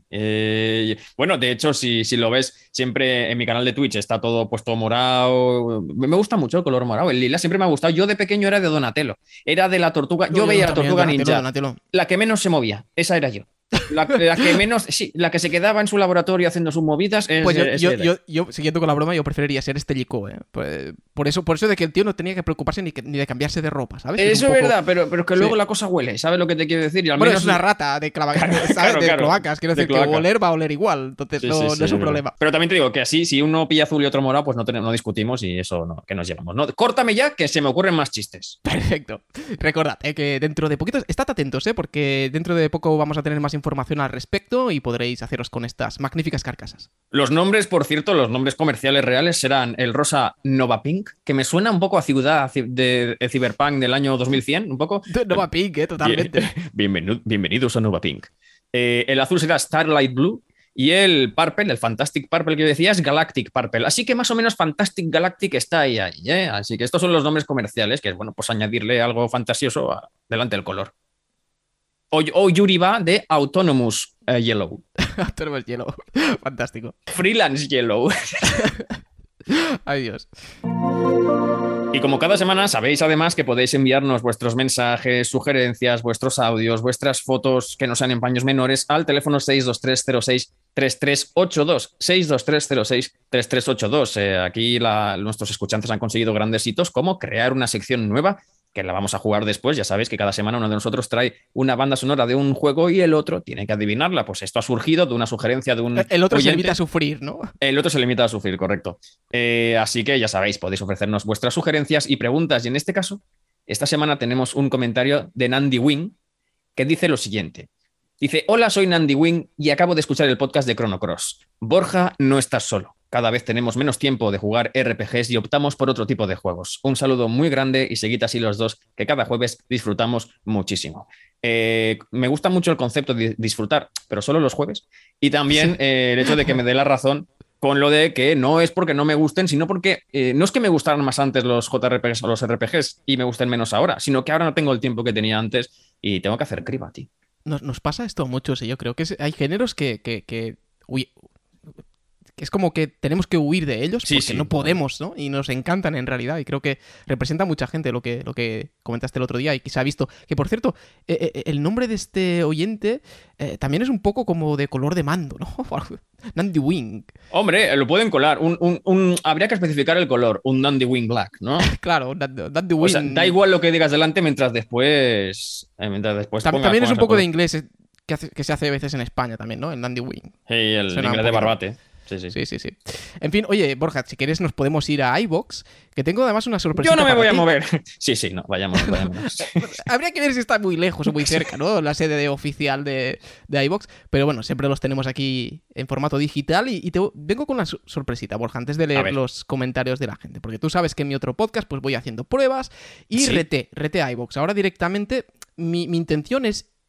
Bueno, de hecho, si lo ves, siempre en mi canal de Twitch está todo puesto morado. Me gusta mucho el color morado. El lila siempre me ha gustado. Yo de pequeño era de Donatello. Era de la tortuga. Yo veía la tortuga ninja. Donatello. La que menos se movía. Esa era yo. La que menos, sí, la que se quedaba en su laboratorio haciendo sus movidas. Pues yo, siguiendo con la broma, yo preferiría ser Stellico, ¿eh? Por eso de que el tío no tenía que preocuparse ni de cambiarse de ropa, ¿sabes? Eso es verdad, pero que luego la cosa huele, ¿sabes lo que te quiero decir? Y al bueno, menos es una rata de clavacas, ¿sabes? De cloacas, quiero decir que oler va a oler igual, entonces no es un problema. Pero también te digo que así, si uno pilla azul y otro morado, pues no discutimos y eso no, que nos llevamos. No, córtame ya, que se me ocurren más chistes. Perfecto. Recordad que dentro de poquito, estad atentos, porque dentro de poco vamos a tener más información al respecto y podréis haceros con estas magníficas carcasas. Los nombres, por cierto, los nombres comerciales reales serán el rosa Nova Pink, que me suena un poco a ciudad de Cyberpunk del año 2100, un poco. Nova Pink, totalmente. Bienvenidos a Nova Pink. El azul será Starlight Blue y el Purple, el Fantastic Purple que yo decía, es Galactic Purple. Así que más o menos Fantastic Galactic está ahí. Así que estos son los nombres comerciales, que es bueno, pues añadirle algo fantasioso delante del color. O Yuri va de Autonomous Yellow. Autonomous Yellow. Fantástico. Freelance Yellow. Ay, Dios. Y como cada semana sabéis además que podéis enviarnos vuestros mensajes, sugerencias, vuestros audios, vuestras fotos que no sean en paños menores al teléfono 623063382. 623063382. Aquí nuestros escuchantes han conseguido grandes hitos como crear una sección nueva que la vamos a jugar después. Ya sabéis que cada semana uno de nosotros trae una banda sonora de un juego y el otro tiene que adivinarla. Pues esto ha surgido de una sugerencia de un El otro oyente. se limita a sufrir, ¿no? El otro se limita a sufrir, correcto. Así que ya sabéis, podéis ofrecernos vuestras sugerencias y preguntas. Y en este caso, esta semana tenemos un comentario de Nandy Wing que dice lo siguiente. Dice, hola, soy Nandy Wing y acabo de escuchar el podcast de Chrono Cross. Borja, no estás solo. Cada vez tenemos menos tiempo de jugar RPGs y optamos por otro tipo de juegos. Un saludo muy grande y seguid así los dos, que cada jueves disfrutamos muchísimo. Me gusta mucho el concepto de disfrutar, pero solo los jueves. Y también el hecho de que me dé la razón con lo de que no es porque no me gusten, sino porque no es que me gustaran más antes los JRPGs o los RPGs y me gusten menos ahora, sino que ahora no tengo el tiempo que tenía antes y tengo que hacer criba, tío. Nos pasa esto mucho, yo creo que hay géneros que es como que tenemos que huir de ellos porque no podemos, ¿no? Y nos encantan en realidad y creo que representa a mucha gente lo que comentaste el otro día y que se ha visto. Que por cierto, el nombre de este oyente también es un poco como de color de mando, ¿no? Nandy Wing. Hombre, lo pueden colar. Habría que especificar el color, un Nandy Wing Black, ¿no? Claro, Nandy Wing. O sea, da igual lo que digas delante mientras después también es un poco de inglés que se hace a veces en España también, ¿no? El Nandy Wing. Sí, el inglés de Barbate. Sí. En fin, oye, Borja, si quieres nos podemos ir a iVoox, que tengo además una sorpresa. Yo no me voy a mover. Sí, no, vayamos. Habría que ver si está muy lejos o muy cerca, ¿no? La sede oficial de iVoox, pero bueno, siempre los tenemos aquí en formato digital y vengo con una sorpresita, Borja, antes de leer los comentarios de la gente, porque tú sabes que en mi otro podcast pues voy haciendo pruebas y reté a iVoox. Ahora directamente mi intención es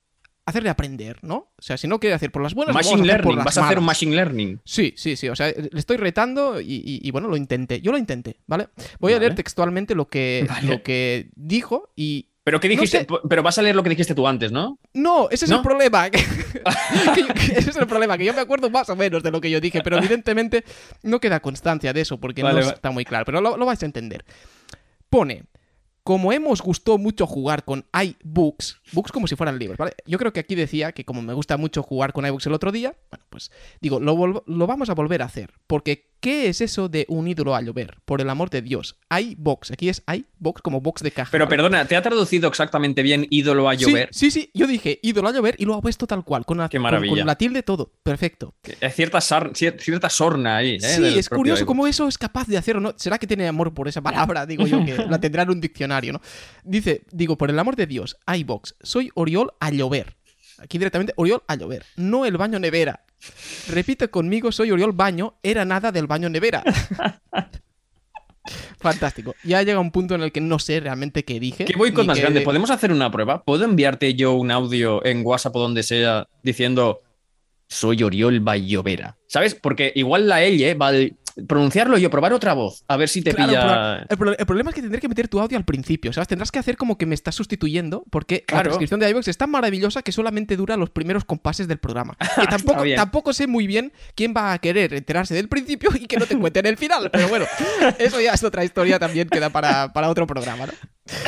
hacerle aprender, ¿no? O sea, si no quiere hacer por las buenas, Machine learning, vas a hacer un machine learning. Sí. O sea, le estoy retando y bueno, lo intenté. Yo lo intenté, ¿vale? Voy a leer textualmente lo que dijo y... ¿Pero qué dijiste? No sé. Pero vas a leer lo que dijiste tú antes, ¿no? No, ese es el problema. Ese es el problema, que yo me acuerdo más o menos de lo que yo dije, pero evidentemente no queda constancia de eso porque no está muy claro, pero lo vais a entender. Pone... Como hemos gustado mucho jugar con iBooks, books como si fueran libros, ¿vale? Yo creo que aquí decía que como me gusta mucho jugar con iBooks el otro día, bueno, pues digo, lo vamos a volver a hacer. Porque, ¿qué es eso de un ídolo a llover? Por el amor de Dios. iBox, aquí es iBox como box de caja. Pero ¿vale? Perdona, ¿te ha traducido exactamente bien ídolo a llover? Sí, yo dije ídolo a llover y lo ha puesto tal cual, con la tilde todo, perfecto. Hay cierta sorna ahí, ¿eh? Sí, es curioso cómo eso es capaz de hacerlo, ¿no? ¿Será que tiene amor por esa palabra? Digo yo, que la tendrá en un diccionario, ¿no? Digo, por el amor de Dios, iBox, soy Oriol a llover. Aquí directamente, Oriol a llover, no el baño nevera. Repite conmigo, soy Oriol baño, era nada del baño nevera. Fantástico. Ya llega un punto en el que no sé realmente qué dije. ¿Qué voy con más grande? ¿Podemos hacer una prueba? ¿Puedo enviarte yo un audio en WhatsApp o donde sea diciendo soy Oriol Bayovera? ¿Sabes? Porque igual la L va a pronunciarlo yo, probar otra voz, a ver si te pilla... El problema es que tendré que meter tu audio al principio, ¿sabes? Tendrás que hacer como que me estás sustituyendo, porque la transcripción de iVoox es tan maravillosa que solamente dura los primeros compases del programa. Que tampoco sé muy bien quién va a querer enterarse del principio y que no te cuenten el final, pero bueno, eso ya es otra historia también que da para otro programa, ¿no?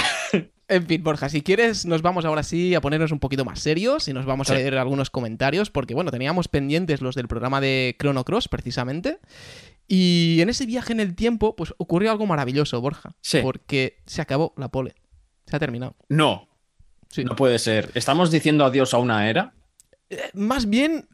En fin, Borja, si quieres nos vamos ahora sí a ponernos un poquito más serios y nos vamos a leer algunos comentarios, porque bueno, teníamos pendientes los del programa de Chrono Cross, precisamente. Y en ese viaje en el tiempo, pues ocurrió algo maravilloso, Borja. Sí. Porque se acabó la pole. Se ha terminado. No. Sí. No puede ser. ¿Estamos diciendo adiós a una era? Más bien,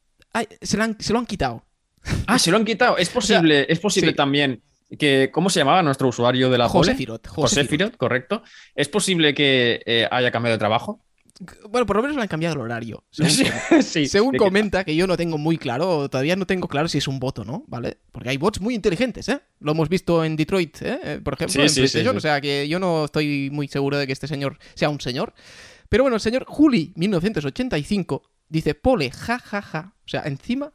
se lo han quitado. Ah, se lo han quitado. Es posible, también que... ¿Cómo se llamaba nuestro usuario de la pole? José Firot, correcto. ¿Es posible que haya cambiado de trabajo? Bueno, por lo menos le han cambiado el horario. Según comenta, que yo no tengo muy claro, todavía no tengo claro si es un bot o no, ¿vale? Porque hay bots muy inteligentes, ¿eh? Lo hemos visto en Detroit, por ejemplo, en PlayStation. O sea que yo no estoy muy seguro de que este señor sea un señor. Pero bueno, el señor Juli, 1985, dice pole, ja. O sea, encima.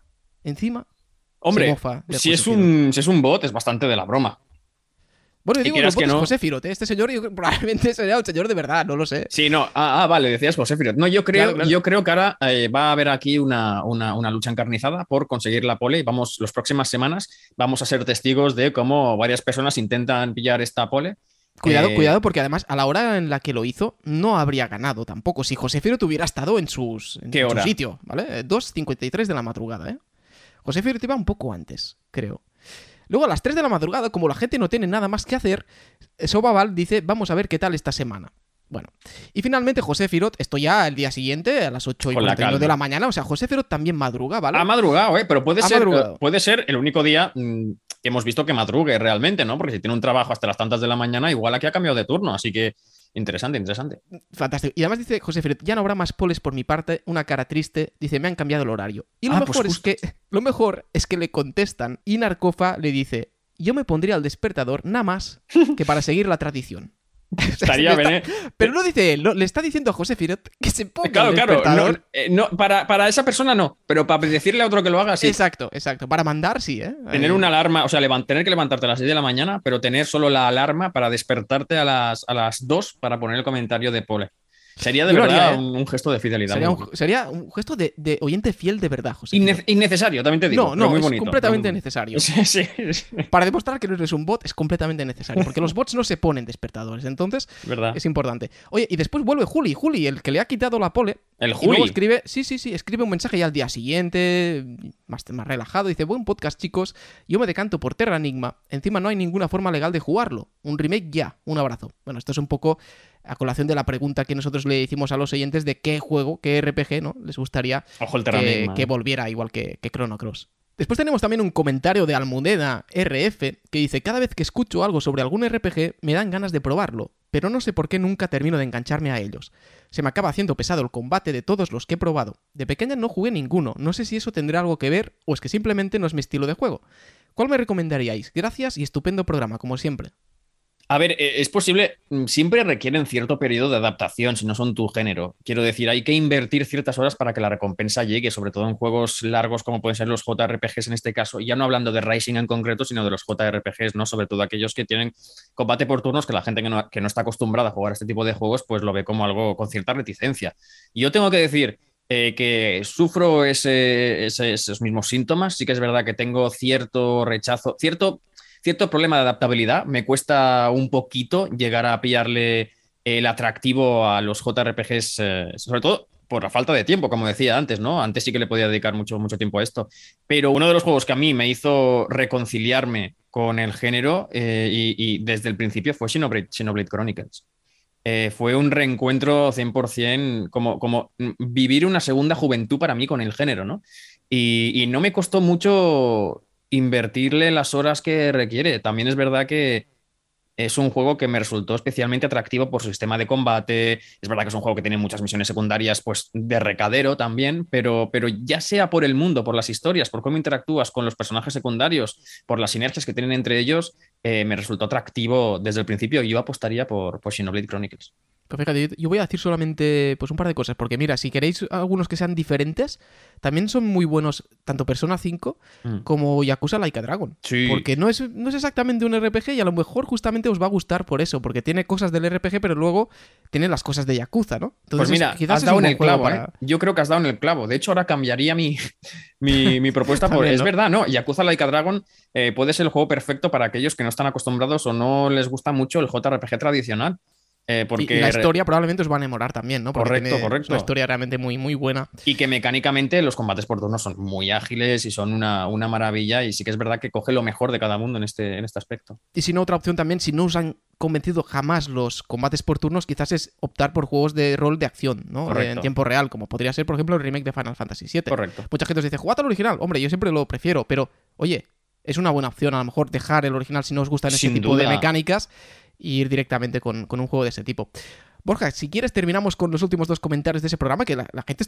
Hombre, mofa si es un bot, es bastante de la broma. Bueno, yo digo, los bots es José Firot, ¿eh? Este señor probablemente sería un señor de verdad, no lo sé. Sí, no, vale, decías José Firot. No, yo creo que ahora va a haber aquí una lucha encarnizada por conseguir la pole y las próximas semanas vamos a ser testigos de cómo varias personas intentan pillar esta pole. Cuidado, porque además a la hora en la que lo hizo no habría ganado tampoco si José Firot hubiera estado en su sitio, ¿vale? 2:53 de la madrugada, ¿eh? José Firot iba un poco antes, creo. Luego a las 3 de la madrugada, como la gente no tiene nada más que hacer, Sobaval dice, vamos a ver qué tal esta semana. Bueno, y finalmente José Firot, esto ya el día siguiente, a las 8:49 de la mañana, o sea, José Firot también madruga, ¿vale? Ha madrugado, pero puede ser el único día que hemos visto que madrugue realmente, ¿no? Porque si tiene un trabajo hasta las tantas de la mañana, igual aquí ha cambiado de turno, así que interesante. Fantástico. Y además dice José Firot, ya no habrá más poles por mi parte, una cara triste, dice, me han cambiado el horario. Y lo mejor es que le contestan y Narcofa le dice, yo me pondría al despertador nada más que para seguir la tradición. Estaría bien, pero no dice él, le está diciendo a José Firot que se ponga el despertador. No, para esa persona no, pero para decirle a otro que lo haga, sí. Exacto. Para mandar, sí, ¿eh? Tener una alarma, o sea, tener que levantarte a las 6 de la mañana, pero tener solo la alarma para despertarte a las 2 para poner el comentario de pole. Sería de verdad un gesto de fidelidad. Sería un gesto de oyente fiel de verdad, José. Innecesario, también te digo. No, muy es bonito, completamente necesario. Sí. Para demostrar que no eres un bot es completamente necesario, porque los bots no se ponen despertadores, entonces es importante. Oye, y después vuelve Juli, el que le ha quitado la pole. El Juli. Y luego escribe, escribe un mensaje ya al día siguiente, más relajado, dice, buen podcast, chicos, yo me decanto por Terra Enigma, encima no hay ninguna forma legal de jugarlo, un remake ya, un abrazo. Bueno, esto es un poco a colación de la pregunta que nosotros le hicimos a los oyentes de qué juego, qué RPG, ¿no? Les gustaría que volviera igual que Chrono Cross. Después tenemos también un comentario de Almudena RF que dice, cada vez que escucho algo sobre algún RPG me dan ganas de probarlo, pero no sé por qué nunca termino de engancharme a ellos. Se me acaba haciendo pesado el combate de todos los que he probado. De pequeña no jugué ninguno, no sé si eso tendrá algo que ver o es que simplemente no es mi estilo de juego. ¿Cuál me recomendaríais? Gracias y estupendo programa, como siempre. A ver, es posible, siempre requieren cierto periodo de adaptación si no son tu género. Quiero decir, hay que invertir ciertas horas para que la recompensa llegue, sobre todo en juegos largos como pueden ser los JRPGs en este caso, ya no hablando de Rising en concreto, sino de los JRPGs, ¿no? Sobre todo aquellos que tienen combate por turnos, que la gente que no está acostumbrada a jugar a este tipo de juegos, pues lo ve como algo con cierta reticencia. Y yo tengo que decir que sufro esos mismos síntomas. Sí que es verdad que tengo cierto rechazo, cierto problema de adaptabilidad. Me cuesta un poquito llegar a pillarle el atractivo a los JRPGs, sobre todo por la falta de tiempo, como decía antes, ¿no? Antes sí que le podía dedicar mucho, mucho tiempo a esto. Pero uno de los juegos que a mí me hizo reconciliarme con el género y desde el principio fue Xenoblade Chronicles. Fue un reencuentro 100%, como vivir una segunda juventud para mí con el género, ¿no? Y no me costó mucho invertirle las horas que requiere. También es verdad que es un juego que me resultó especialmente atractivo por su sistema de combate. Es verdad que es un juego que tiene muchas misiones secundarias, pues de recadero también, pero ya sea por el mundo, por las historias, por cómo interactúas con los personajes secundarios, por las sinergias que tienen entre ellos, me resultó atractivo desde el principio y yo apostaría por Xenoblade Chronicles. Pero fíjate, yo voy a decir solamente pues un par de cosas, porque mira, si queréis algunos que sean diferentes, también son muy buenos tanto Persona 5 como Yakuza Like a Dragon. Sí. Porque no es exactamente un RPG y a lo mejor justamente os va a gustar por eso, porque tiene cosas del RPG, pero luego tiene las cosas de Yakuza, ¿no? Pues Entonces, mira, quizás has dado en un el buen juego clavo, ¿eh? Yo creo que has dado en el clavo. De hecho, ahora cambiaría mi propuesta por... También, Es ¿no? verdad, ¿no? Yakuza Like a Dragon puede ser el juego perfecto para aquellos que no están acostumbrados o no les gusta mucho el JRPG tradicional. Porque Y la historia probablemente os va a enamorar también, ¿no? Porque Correcto, tiene correcto. una historia realmente muy, muy buena. Y que mecánicamente los combates por turnos son muy ágiles y son una maravilla. Y sí que es verdad que coge lo mejor de cada mundo en este aspecto. Y si no, otra opción también, si no os han convencido jamás los combates por turnos, quizás es optar por juegos de rol de acción, ¿no? Correcto. En tiempo real, como podría ser, por ejemplo, el remake de Final Fantasy VII. Correcto. Mucha gente os dice, jugad al original. Hombre, yo siempre lo prefiero, pero, oye, es una buena opción a lo mejor dejar el original si no os gustan este Sin tipo de duda. mecánicas e ir directamente con un juego de ese tipo. Borja, si quieres terminamos con los últimos dos comentarios de ese programa, que la gente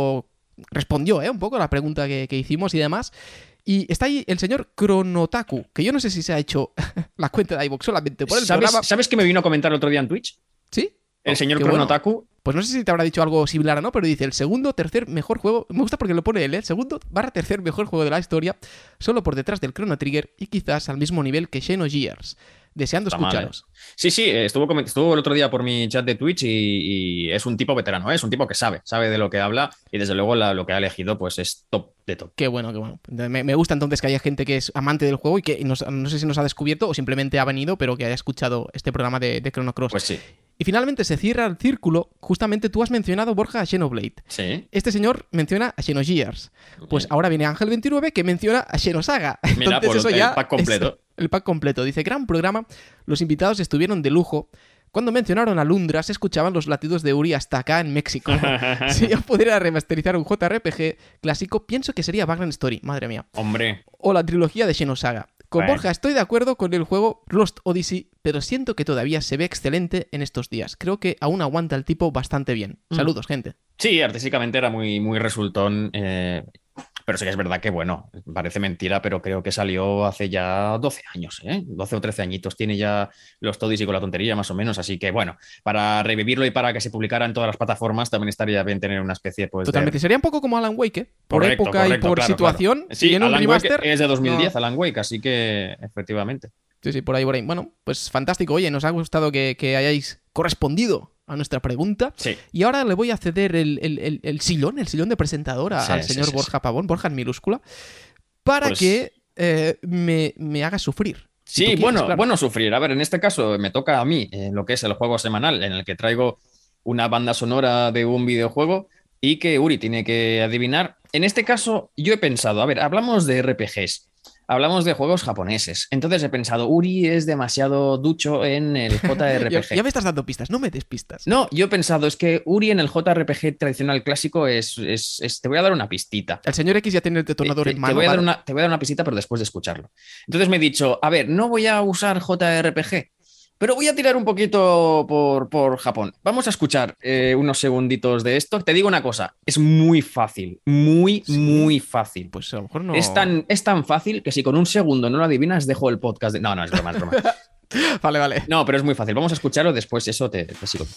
respondió un poco a la pregunta que hicimos y demás. Y está ahí el señor Cronotaku, que yo no sé si se ha hecho la cuenta de iVoox solamente por el programa. ¿Sabes qué me vino a comentar el otro día en Twitch? ¿Sí? El señor qué bueno. Cronotaku. Pues no sé si te habrá dicho algo similar o no, pero dice el segundo, tercer mejor juego. Me gusta porque lo pone él, ¿eh? El segundo / tercer mejor juego de la historia, solo por detrás del Chrono Trigger y quizás al mismo nivel que Xenogears. Deseando Está mal, escucharos. Sí, estuvo el otro día por mi chat de Twitch y es un tipo veterano, ¿eh? Es un tipo que sabe de lo que habla y desde luego lo que ha elegido pues es top de top. Qué bueno, qué bueno. Me gusta entonces que haya gente que es amante del juego y que no sé si nos ha descubierto o simplemente ha venido, pero que haya escuchado este programa de Chrono Cross. Pues sí. Y finalmente se cierra el círculo. Justamente tú has mencionado, Borja, a Xenoblade. Sí. Este señor menciona a Xenogears. Pues ahora viene Ángel 29 que menciona a Xenosaga. Mira, Entonces pues eso ya el pack completo. El pack completo. Dice, gran programa. Los invitados estuvieron de lujo. Cuando mencionaron a Lundra se escuchaban los latidos de Uri hasta acá en México. Si yo pudiera remasterizar un JRPG clásico, pienso que sería Vagrant Story. Madre mía. Hombre. O la trilogía de Xenosaga. Con Bueno. Borja estoy de acuerdo con el juego Lost Odyssey, pero siento que todavía se ve excelente en estos días. Creo que aún aguanta el tipo bastante bien. Saludos, gente. Sí, artísticamente era muy, muy resultón. Pero sí que es verdad que, bueno, parece mentira, pero creo que salió hace ya 12 años, ¿eh? 12 o 13 añitos tiene ya los Todis y con la tontería, más o menos. Así que, bueno, para revivirlo y para que se publicara en todas las plataformas, también estaría bien tener una especie, pues. Totalmente. Sería un poco como Alan Wake, ¿eh? Por Correcto, época correcto, y por claro, situación. claro. Si Sí, viene un Alan Wake remaster. es de 2010, no. Alan Wake, así que, efectivamente. Sí, por ahí, por ahí. Bueno, pues fantástico. Oye, nos ha gustado que hayáis correspondido a nuestra pregunta. Sí. Y ahora le voy a ceder el sillón de presentador al señor Borja Pavón, Borja en minúscula, para Pues- que me haga sufrir. Si Sí, tú quieres, claro. bueno, sufrir. A ver, en este caso me toca a mí lo que es el juego semanal, en el que traigo una banda sonora de un videojuego y que Uri tiene que adivinar. En este caso, yo he pensado, a ver, hablamos de RPGs, hablamos de juegos japoneses. Entonces he pensado, Uri es demasiado ducho en el JRPG. Ya me estás dando pistas, no me des pistas. No, yo he pensado, es que Uri en el JRPG tradicional clásico te voy a dar una pistita. El señor X ya tiene el detonador en mano. Te voy a dar ¿vale? te voy a dar una pistita, pero después de escucharlo. Entonces me he dicho, a ver, no voy a usar JRPG, pero voy a tirar un poquito por Japón. Vamos a escuchar unos segunditos de esto. Te digo una cosa, es muy fácil, muy, Sí. muy fácil. Pues a lo mejor no. Es tan fácil que si con un segundo no lo adivinas, dejo el podcast. No, es broma, es broma. Vale, vale. No, pero es muy fácil. Vamos a escucharlo, después eso te sigo.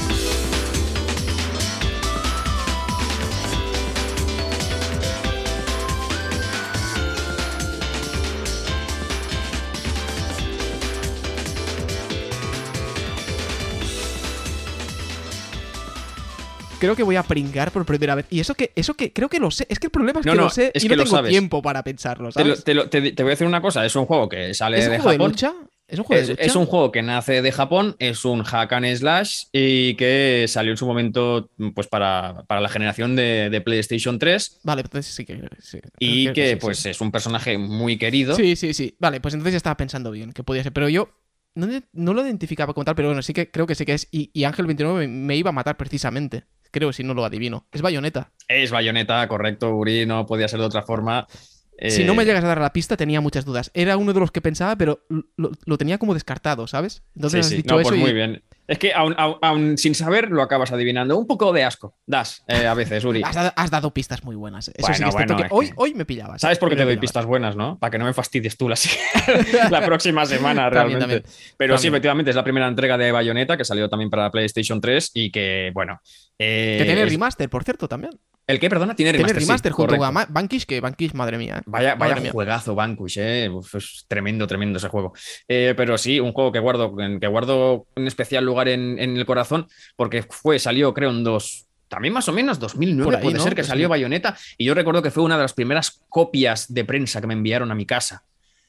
Creo que voy a pringar por primera vez. Y eso que creo que lo sé. Es que el problema es que No, lo sé es y que no lo tengo sabes. tiempo para pensarlo, Te ¿sabes? voy a decir una cosa. Es un juego que sale ¿Es un de juego de Japón. lucha? ¿Es un juego de lucha? Es un juego que nace de Japón, es un hack and slash y que salió en su momento pues para la generación de PlayStation 3 Vale, entonces sí que... Sí, y creo que sí, pues sí. es un personaje muy querido. Sí. Vale, pues entonces ya estaba pensando bien que podía ser. Pero yo no lo identificaba como tal, pero bueno, sí que creo que sí que es. Y Ángel 29 me iba a matar precisamente. Creo, si no lo adivino. Es Bayonetta. Es Bayonetta, correcto, Uri, no podía ser de otra forma. Si no me llegas a dar la pista, tenía muchas dudas. Era uno de los que pensaba, pero lo tenía como descartado, ¿sabes? Entonces has dicho no, eso pues y... muy bien. Es que aún sin saber lo acabas adivinando. Un poco de asco das a veces, Uri. Has dado pistas muy buenas. Eso Bueno, sí que es cierto bueno, que es que- hoy me pillabas. ¿Sabes por qué Hoy te me doy pillabas. pistas buenas, no? Para que no me fastidies tú la próxima semana, También, realmente. también. Pero sí, También. efectivamente, es la primera entrega de Bayonetta que salió también para la PlayStation 3 y que, bueno... Que tiene remaster, por cierto, también. ¿El qué? Perdona, tiene Tiene remaster, sí, remaster junto correcto. a Vanquish, que Vanquish, madre mía. Vaya Madre mía. juegazo Vanquish, Uf, es tremendo ese juego. Pero sí, un juego que guardo un especial lugar en el corazón porque salió creo también más o menos 2009 Por ahí, puede ¿no? ser que 2000. salió Bayonetta y yo recuerdo que fue una de las primeras copias de prensa que me enviaron a mi casa.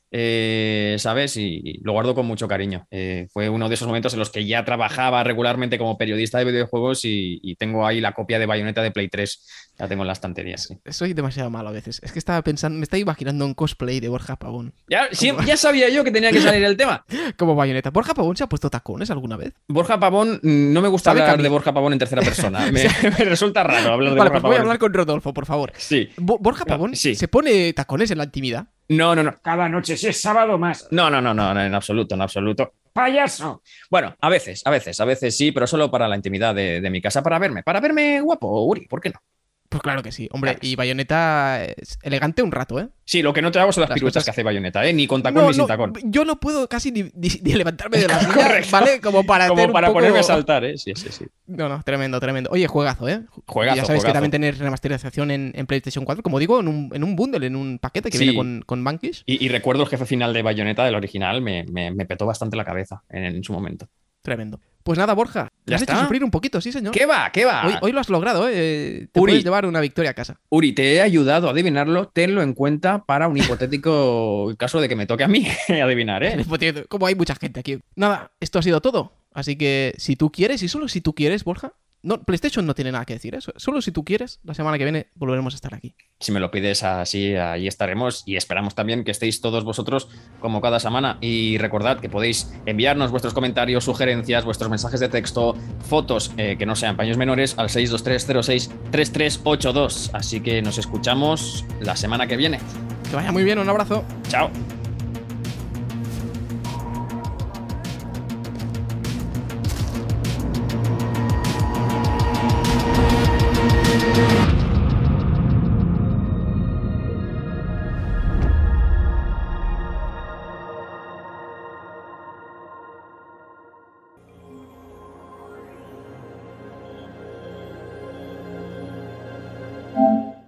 ¿Sabes? Y lo guardo con mucho cariño. Fue uno de esos momentos en los que ya trabajaba regularmente como periodista de videojuegos y tengo ahí la copia de Bayonetta de Play 3. La tengo en la estantería. Sí. Soy demasiado malo a veces. Es que estaba pensando, me estaba imaginando un cosplay de Borja Pavón. Ya sabía yo que tenía que salir el tema. Como Bayonetta. ¿Borja Pavón se ha puesto tacones alguna vez? Borja Pavón, no me gusta ¿Sabe hablar cami- de Borja Pavón en tercera persona. Me resulta raro hablar de Vale, Borja pues voy a Pavón. hablar con Rodolfo, por favor. Sí. Borja Pavón Sí. se pone tacones en la intimidad. No. Cada noche, si es sábado más. No, en absoluto. ¡Payaso! Bueno, a veces sí, pero solo para la intimidad de mi casa, para verme guapo, Uri, ¿por qué no? Pues claro que sí, hombre. Claro. Y Bayonetta es elegante un rato, ¿eh? Sí, lo que no te hago son las Las piruetas cosas- que hace Bayonetta, ni con tacón ni sin tacón. Yo no puedo casi ni levantarme de la silla, Correcto. ¿vale? Como para hacer Como un para poco... ponerme a saltar, Sí. No, tremendo. Oye, juegazo, ¿eh? Juegazo, Ya sabes que juegazo. también tener remasterización en PlayStation 4, como digo, en un bundle, en un paquete que Sí. viene con Vanquish. Y recuerdo el jefe final de Bayonetta, del original, me petó bastante la cabeza en su momento. Tremendo. Pues nada, Borja, te ¿Ya has hecho está? sufrir un poquito, sí, señor. ¿Qué va? Hoy lo has logrado, ¿eh? Te Uri. puedes llevar una victoria a casa. Uri, te he ayudado a adivinarlo, tenlo en cuenta para un hipotético caso de que me toque a mí adivinar, Como hay mucha gente aquí. Nada, esto ha sido todo. Así que si tú quieres, y solo si tú quieres, Borja. No, PlayStation no tiene nada que decir, eso. Solo si tú quieres, la semana que viene volveremos a estar aquí. Si me lo pides así, ahí estaremos y esperamos también que estéis todos vosotros como cada semana. Y recordad que podéis enviarnos vuestros comentarios, sugerencias, vuestros mensajes de texto, fotos que no sean paños menores al 623063382. Así que nos escuchamos la semana que viene. Que vaya muy bien, un abrazo. Chao.